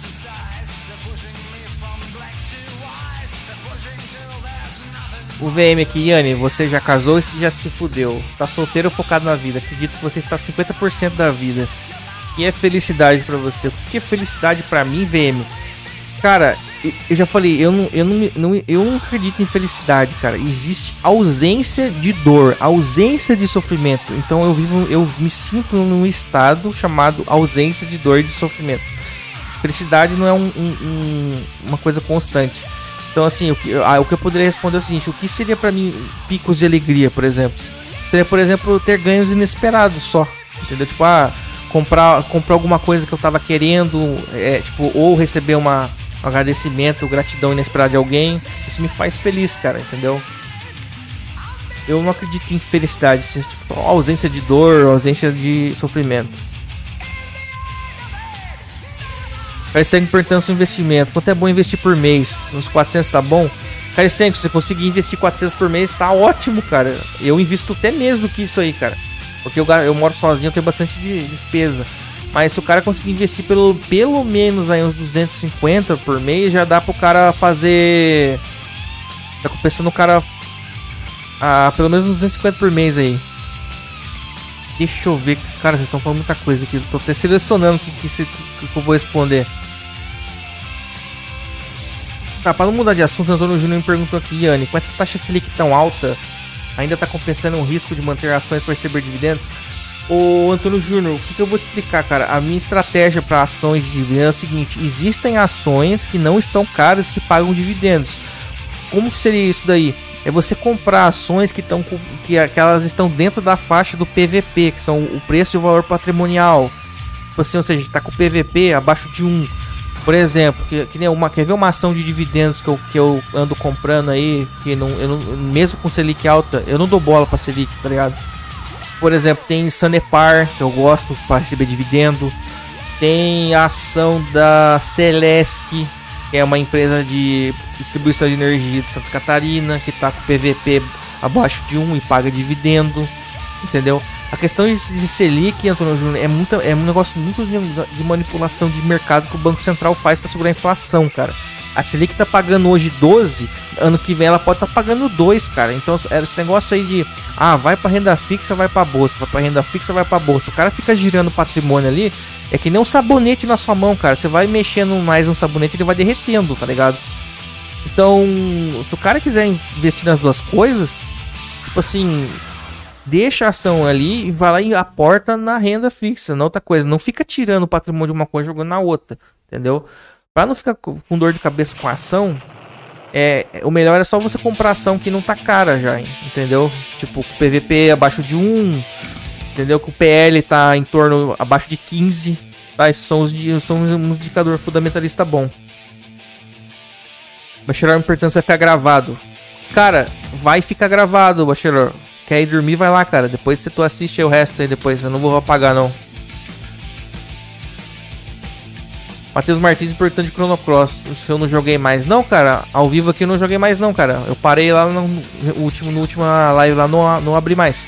S1: O V M aqui, Yanni, você já casou e já se fudeu. Tá solteiro ou focado na vida? Acredito que você está cinquenta por cento da vida. E é felicidade pra você? O que é felicidade pra mim, V M? Cara, eu já falei, eu não, eu não, não, eu não acredito em felicidade, cara. Existe ausência de dor, ausência de sofrimento. Então eu vivo, eu me sinto num estado chamado ausência de dor e de sofrimento. Felicidade não é um, um, um, uma coisa constante. Então, assim, o que, ah, o que eu poderia responder é o seguinte: o que seria pra mim picos de alegria, por exemplo? Seria, por exemplo, ter ganhos inesperados só, entendeu? Tipo, ah, comprar, comprar alguma coisa que eu tava querendo, é, tipo, ou receber uma, um agradecimento, gratidão inesperada de alguém. Isso me faz feliz, cara, entendeu? Eu não acredito em felicidade, assim, tipo, ausência de dor, ausência de sofrimento. Carestenco perguntando seu investimento. Quanto é bom investir por mês? Uns quatrocentos tá bom? Carestenco, se você conseguir investir quatrocentos por mês, tá ótimo, cara. Eu invisto até menos do que isso aí, cara. Porque eu, eu moro sozinho, eu tenho bastante de despesa. Mas se o cara conseguir investir pelo, pelo menos aí uns duzentos e cinquenta por mês, já dá pro cara fazer... Tá compensando o cara... Ah, pelo menos uns duzentos e cinquenta por mês aí. Deixa eu ver. Cara, vocês estão falando muita coisa aqui. Tô até selecionando o que, que, que, que eu vou responder. Tá, para não mudar de assunto, o Antônio Júnior me perguntou aqui, Yanni, com essa taxa Selic tão alta, ainda tá compensando o risco de manter ações para receber dividendos? Ô, Antônio Júnior, o que, que eu vou te explicar, cara? A minha estratégia para ações de dividendos é o seguinte: existem ações que não estão caras que pagam dividendos. Como que seria isso daí? É você comprar ações que, tão, que, que elas estão dentro da faixa do P V P, que são o preço de valor patrimonial. Tipo assim, ou seja, está com o P V P abaixo de um. Por exemplo, que, que nem uma, quer ver uma ação de dividendos que eu, que eu ando comprando aí, que não, eu não, mesmo com Selic alta, eu não dou bola pra Selic, tá ligado? Por exemplo, tem Sanepar, que eu gosto para receber dividendo. Tem a ação da Celesc, que é uma empresa de distribuição de energia de Santa Catarina, que tá com P V P abaixo de um e paga dividendo, entendeu? A questão de Selic, Antônio Júnior, é, muita, é um negócio muito de manipulação de mercado que o Banco Central faz para segurar a inflação, cara. A Selic tá pagando hoje doze, ano que vem ela pode estar tá pagando dois, cara. Então esse negócio aí de, ah, vai para renda fixa, vai para bolsa, vai para renda fixa, vai para bolsa. O cara fica girando patrimônio ali, é que nem um sabonete na sua mão, cara. Você vai mexendo mais no sabonete, ele vai derretendo, tá ligado? Então, se o cara quiser investir nas duas coisas, tipo assim, deixa a ação ali e vai lá e aporta na renda fixa, na outra coisa. Não fica tirando o patrimônio de uma coisa e jogando na outra, entendeu? Pra não ficar com dor de cabeça com a ação, é, o melhor é só você comprar ação que não tá cara já, entendeu? Tipo, com o P V P abaixo de um, entendeu? Que o P L tá em torno abaixo de quinze, tá? Esses são os, são um indicador fundamentalista bom. Bachelor, me pergunta se vai ficar gravado. Cara, vai ficar gravado, Bachelor. Quer ir dormir, vai lá, cara. Depois você tu assiste o resto aí depois. Eu não vou apagar, não. Matheus Martins perguntando de Chrono Cross, se eu não joguei mais. Não, cara, ao vivo aqui eu não joguei mais não, cara. Eu parei lá no último, no última live lá, não, não abri mais.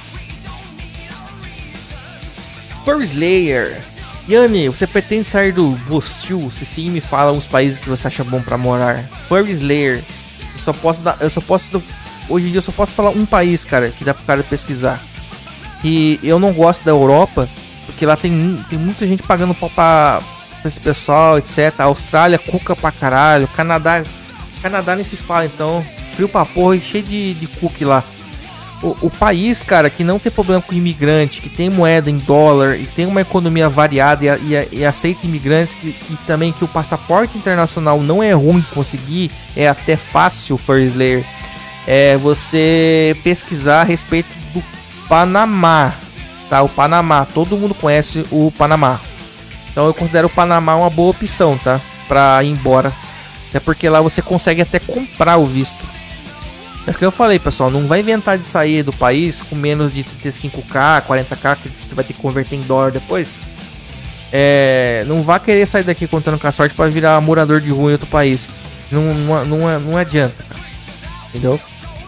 S1: Furry Slayer. Yanni, você pretende sair do Bostil? Se sim, me fala uns países que você acha bom pra morar. Furry Slayer. Eu só posso dar, eu só posso, hoje em dia eu só posso falar um país, cara, que dá pro cara pesquisar. Que eu não gosto da Europa, porque lá tem, tem muita gente pagando pau pra, pra esse pessoal, etcétera. A Austrália, cuca pra caralho. Canadá, Canadá nem se fala, então. Frio pra porra e cheio de, de cookie lá. O, o país, cara, que não tem problema com imigrante, que tem moeda em dólar e tem uma economia variada e, e, e aceita imigrantes, que, e também que o passaporte internacional não é ruim conseguir, é até fácil, Furry Slayer, é você pesquisar a respeito do Panamá, tá? O Panamá, todo mundo conhece o Panamá. Então eu considero o Panamá uma boa opção, tá? Pra ir embora. Até porque lá você consegue até comprar o visto. É o que eu falei, pessoal, não vai inventar de sair do país com menos de trinta e cinco K, quarenta K, que você vai ter que converter em dólar depois. É, não vá querer sair daqui contando com a sorte para virar morador de rua em outro país. Não, não, não, não adianta, cara. Entendeu?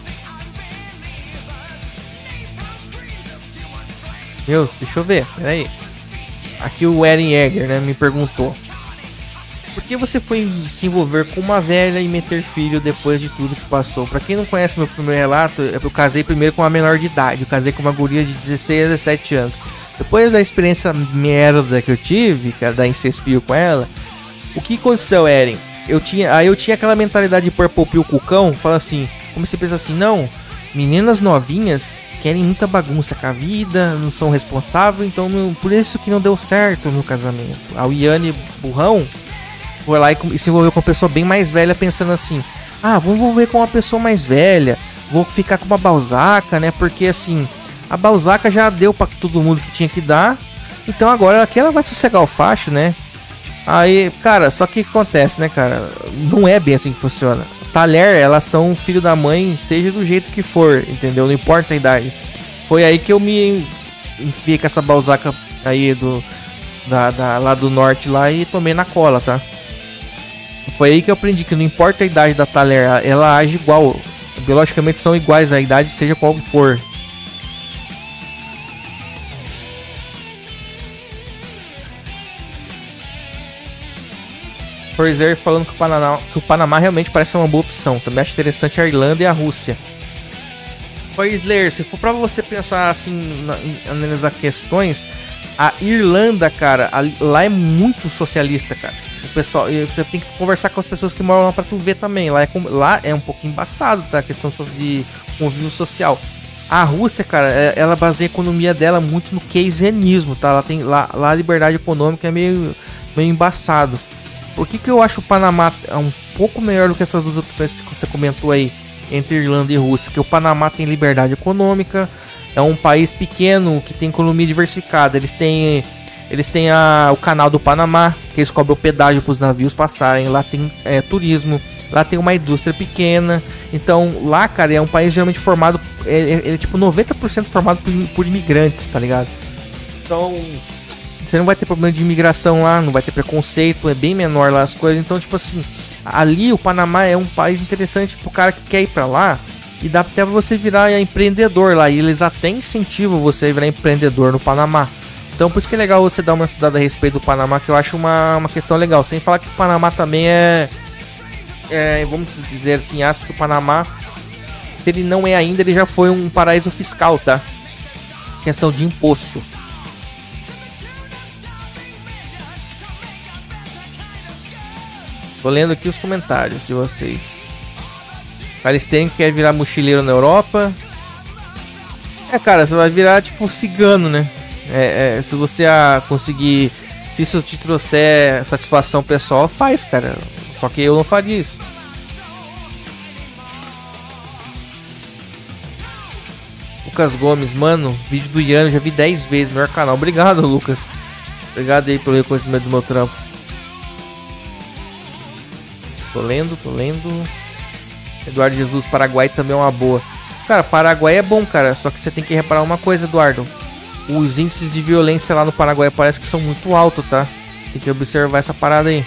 S1: Meu, deixa eu ver, peraí. Aqui o Eren Jäger, né, me perguntou: por que você foi se envolver com uma velha e meter filho depois de tudo que passou? Pra quem não conhece meu primeiro relato, eu casei primeiro com uma menor de idade. Eu casei com uma guria de dezesseis a dezessete anos. Depois da experiência merda que eu tive, cara, da incespio com ela, o que aconteceu, Eren? Eu tinha, aí eu tinha aquela mentalidade de purple pill com o cão, fala assim, comecei a pensar assim, não, meninas novinhas querem muita bagunça com a vida, não são responsáveis, então não, por isso que não deu certo o meu casamento. A Yanni burrão foi lá e se envolveu com uma pessoa bem mais velha, pensando assim, ah, vou envolver com uma pessoa mais velha, vou ficar com uma Balzaca, né, porque assim, a Balzaca já deu pra todo mundo que tinha que dar, então agora aqui ela vai sossegar o facho, né. Aí, cara, só que acontece, né, cara, não é bem assim que funciona. Talher, elas são filho da mãe, seja do jeito que for, entendeu, não importa a idade. Foi aí que eu me enfiei com essa Balzaca aí do, da, da, lá do norte lá e tomei na cola, tá. Foi aí que eu aprendi que não importa a idade da Talher, ela age igual. Biologicamente são iguais a idade, seja qual for. Forzer falando que o, Panamá, que o Panamá realmente parece uma boa opção. Também acho interessante a Irlanda e a Rússia. Forzer, se for pra você pensar assim, na, em analisar questões, a Irlanda, cara, a, lá é muito socialista, cara. O pessoal, você tem que conversar com as pessoas que moram lá pra tu ver também. Lá é, lá é um pouco embaçado, tá? A questão de convívio social. A Rússia, cara, ela baseia a economia dela muito no keynesianismo, tá? Ela tem, lá, lá a liberdade econômica é meio, meio embaçado. Por que que eu acho o Panamá um pouco melhor do que essas duas opções que você comentou aí, entre Irlanda e Rússia? Porque o Panamá tem liberdade econômica, é um país pequeno que tem economia diversificada. Eles têm... Eles têm a, o canal do Panamá, que eles cobram pedágio para os navios passarem. Lá tem é, turismo, lá tem uma indústria pequena. Então lá, cara, é um país geralmente formado, é, é, é tipo noventa por cento formado por, por imigrantes, tá ligado? Então você não vai ter problema de imigração lá, não vai ter preconceito, é bem menor lá as coisas. Então, tipo assim, ali o Panamá é um país interessante pro cara que quer ir pra lá. E dá até pra você virar empreendedor lá. E eles até incentivam você a virar empreendedor no Panamá. Então por isso que é legal você dar uma estudada a respeito do Panamá, que eu acho uma, uma questão legal. Sem falar que o Panamá também é, é vamos dizer assim, acho que o Panamá, se ele não é ainda, ele já foi um paraíso fiscal, tá? Questão de imposto. Tô lendo aqui os comentários de vocês. Calistênio quer virar mochileiro na Europa. É, cara, você vai virar tipo cigano, né? É, é, se você ah, conseguir, se isso te trouxer satisfação pessoal, faz, cara. Só que eu não faria isso. Lucas Gomes, mano, vídeo do Ian, já vi dez vezes, melhor canal. Obrigado, Lucas. Obrigado aí pelo reconhecimento do meu trampo. Tô lendo, tô lendo. Eduardo Jesus, Paraguai também é uma boa. Cara, Paraguai é bom, cara. Só que você tem que reparar uma coisa, Eduardo. Os índices de violência lá no Paraguai parece que são muito altos, tá? Tem que observar essa parada aí.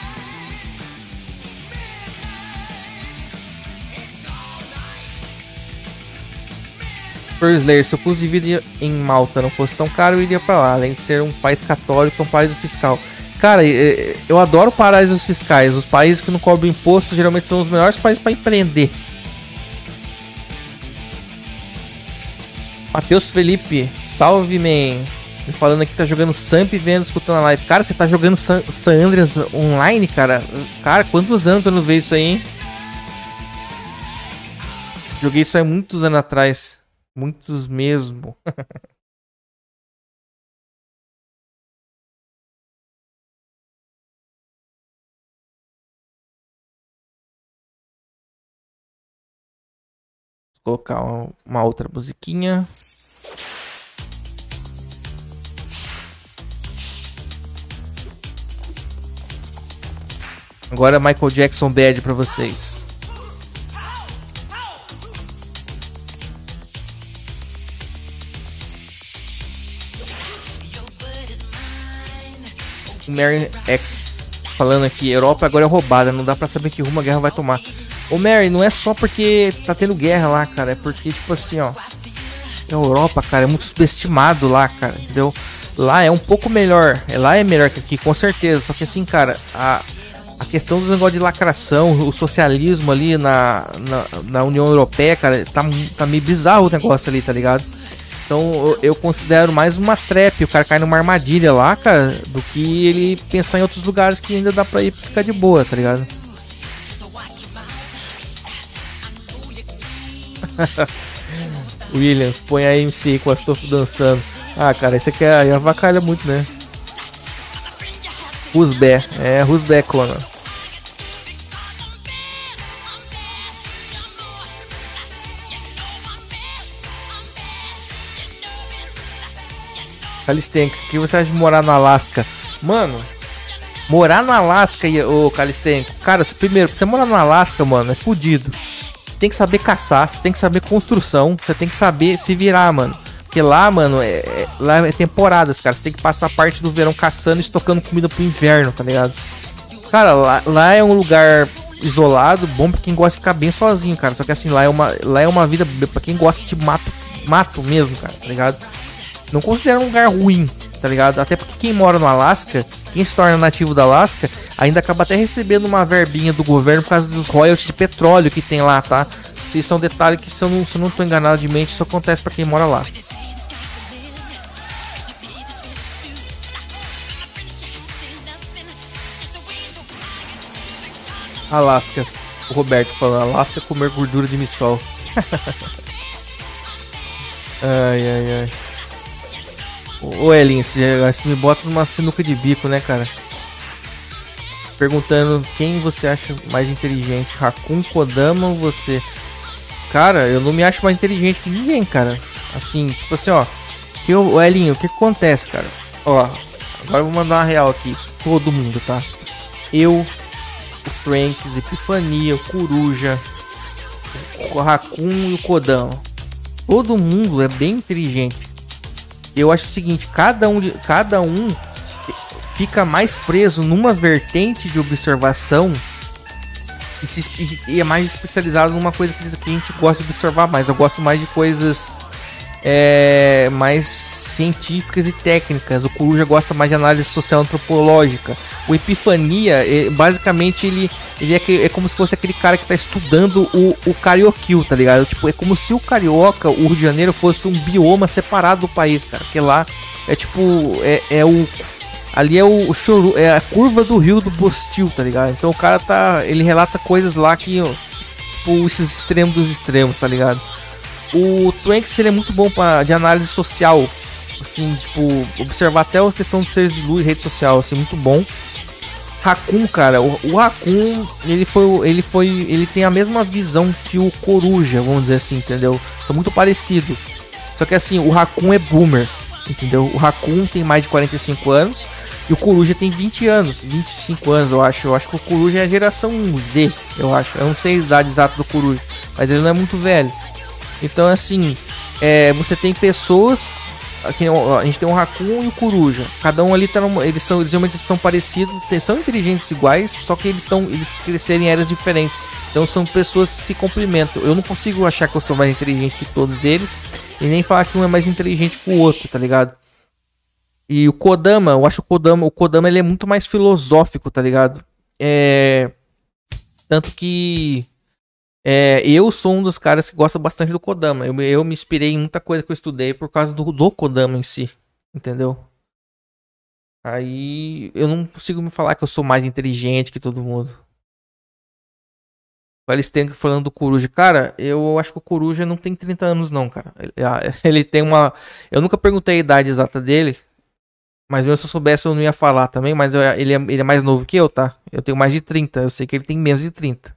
S1: Slayer, se o custo de vida em Malta não fosse tão caro, eu iria pra lá. Além de ser um país católico, um paraíso fiscal. Cara, eu adoro paraísos fiscais. Os países que não cobram imposto geralmente são os melhores países pra empreender. Matheus Felipe, salve, man. Me falando aqui que tá jogando Samp e vendo, escutando a live. Cara, você tá jogando San, San Andreas online, cara? Cara, quantos anos que eu não vejo isso aí, hein? Joguei isso aí muitos anos atrás. Muitos mesmo. Vou colocar uma, uma outra musiquinha. Agora Michael Jackson Bad pra vocês. O Mary X falando aqui, Europa agora é roubada, não dá pra saber que rumo a guerra vai tomar. Ô Mary, não é só porque tá tendo guerra lá, cara, é porque, tipo assim, ó, a Europa, cara, é muito subestimado lá, cara, entendeu? Lá é um pouco melhor, lá é melhor que aqui, com certeza, só que assim, cara, a, a questão do negócio de lacração, o socialismo ali na, na, na União Europeia, cara, tá, tá meio bizarro o negócio ali, tá ligado? Então eu, eu considero mais uma trap, o cara cai numa armadilha lá, cara, do que ele pensar em outros lugares que ainda dá pra ir ficar de boa, tá ligado? Williams, põe a M C com a Stofo dançando. Ah, cara, isso aqui é, avacalha muito, né? Rusbé, é Rusbé, Conan. Calistenco, o que você acha de morar no Alasca? Mano, morar no Alasca, ô Calistenco, cara, primeiro, pra você morar no Alasca, mano, é fudido. Você tem que saber caçar, você tem que saber construção, você tem que saber se virar, mano. Porque lá, mano, é, é, lá é temporadas, cara. Você tem que passar parte do verão caçando e estocando comida pro inverno, tá ligado? Cara, lá, lá é um lugar isolado, bom pra quem gosta de ficar bem sozinho, cara. Só que assim, lá é uma, lá é uma vida pra quem gosta de mato, mato mesmo, cara, tá ligado? Não considero um lugar ruim, tá ligado? Até porque quem mora no Alasca, quem se torna nativo do Alasca, ainda acaba até recebendo uma verbinha do governo por causa dos royalties de petróleo que tem lá, tá? Isso são detalhes que, se eu não, se eu não tô enganado de mente, isso acontece pra quem mora lá. Alasca, o Roberto falando, Alasca comer gordura de missol. Ai, ai, ai. Ô Elin, você, você me bota numa sinuca de bico, né, cara? Perguntando quem você acha mais inteligente, Raccoon, Kodama ou você? Cara, eu não me acho mais inteligente que ninguém, cara. Assim, tipo assim, ó. Eu, o Elinho, o que, que acontece, cara? Ó, agora eu vou mandar uma real aqui. Todo mundo, tá? Eu, o Franks, Epifania, o Coruja, o Raccoon e o Kodama. Todo mundo é bem inteligente. Eu acho o seguinte, cada um, cada um fica mais preso numa vertente de observação e, se, e é mais especializado numa coisa que a gente gosta de observar mais. Eu gosto mais de coisas é, mais científicas e técnicas. O Coruja gosta mais de análise social antropológica. O Epifania, é, basicamente, ele, ele é, que, é como se fosse aquele cara que está estudando o, o Carioquil, tá ligado? Tipo, é como se o Carioca, o Rio de Janeiro, fosse um bioma separado do país, cara. Porque lá é tipo, é, é o... Ali é o, o choru, é a curva do rio do Bostil, tá ligado? Então o cara tá... Ele relata coisas lá que... Tipo, esses extremos dos extremos, tá ligado? O Twanks, ele é muito bom pra, de análise social. Assim, tipo, observar até a questão dos seres de luz, rede social, assim, muito bom. Raccoon, cara, o, o Raccoon, ele foi, ele foi, ele tem a mesma visão que o Coruja, vamos dizer assim, entendeu? São muito parecidos. Só que assim, o Raccoon é boomer, entendeu? O Raccoon tem mais de quarenta e cinco anos e o Coruja tem vinte anos, vinte e cinco anos, eu acho. Eu acho que o Coruja é a geração Z, eu acho. Eu não sei a idade exata do Coruja, mas ele não é muito velho. Então, assim, é, você tem pessoas Aqui, a gente tem o Raccoon e o Coruja. Cada um ali tá numa, eles são, eles realmente são parecidos, são inteligentes iguais, só que eles estão, eles cresceram em áreas diferentes. Então são pessoas que se complementam. Eu não consigo achar que eu sou mais inteligente que todos eles e nem falar que um é mais inteligente que o outro, tá ligado? E o Kodama, eu acho o Kodama, o Kodama ele é muito mais filosófico, tá ligado? É, tanto que é, eu sou um dos caras que gosta bastante do Kodama. Eu, eu me inspirei em muita coisa que eu estudei por causa do, do Kodama em si, entendeu? Aí eu não consigo me falar que eu sou mais inteligente que todo mundo. O Alistair falando do Coruja. Cara, eu acho que o Coruja não tem trinta anos não, cara. Ele, ele tem uma... Eu nunca perguntei a idade exata dele, mas mesmo se eu soubesse eu não ia falar também, mas eu, ele, é, ele é mais novo que eu, tá? Eu tenho mais de trinta, eu sei que ele tem menos de trinta.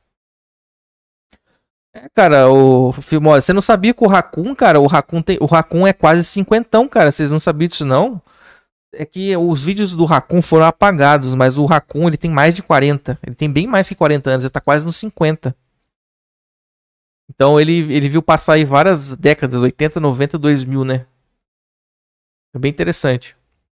S1: É, cara, o filme, olha, você não sabia que o Raccoon, cara, o Raccoon tem, o Raccoon é quase cinquentão, cara, vocês não sabiam disso não? É que os vídeos do Raccoon foram apagados, mas o Raccoon, ele tem mais de quarenta, ele tem bem mais que quarenta anos, ele tá quase nos cinquenta. Então ele, ele viu passar aí várias décadas, oitenta, noventa, dois mil, né? É bem interessante.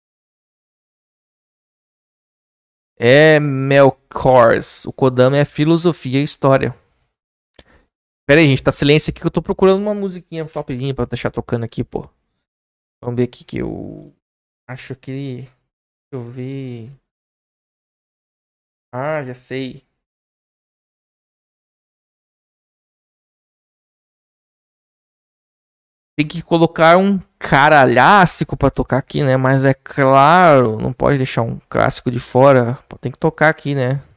S1: É Melkors, o Kodama é filosofia e história. Pera aí, gente, tá silêncio aqui que eu tô procurando uma musiquinha rapidinho pra deixar tocando aqui, pô. Vamos ver aqui que eu acho que... Deixa eu ver... Ah, já sei. Tem que colocar um caralhástico pra tocar aqui, né? Mas é claro, não pode deixar um clássico de fora. Tem que tocar aqui, né?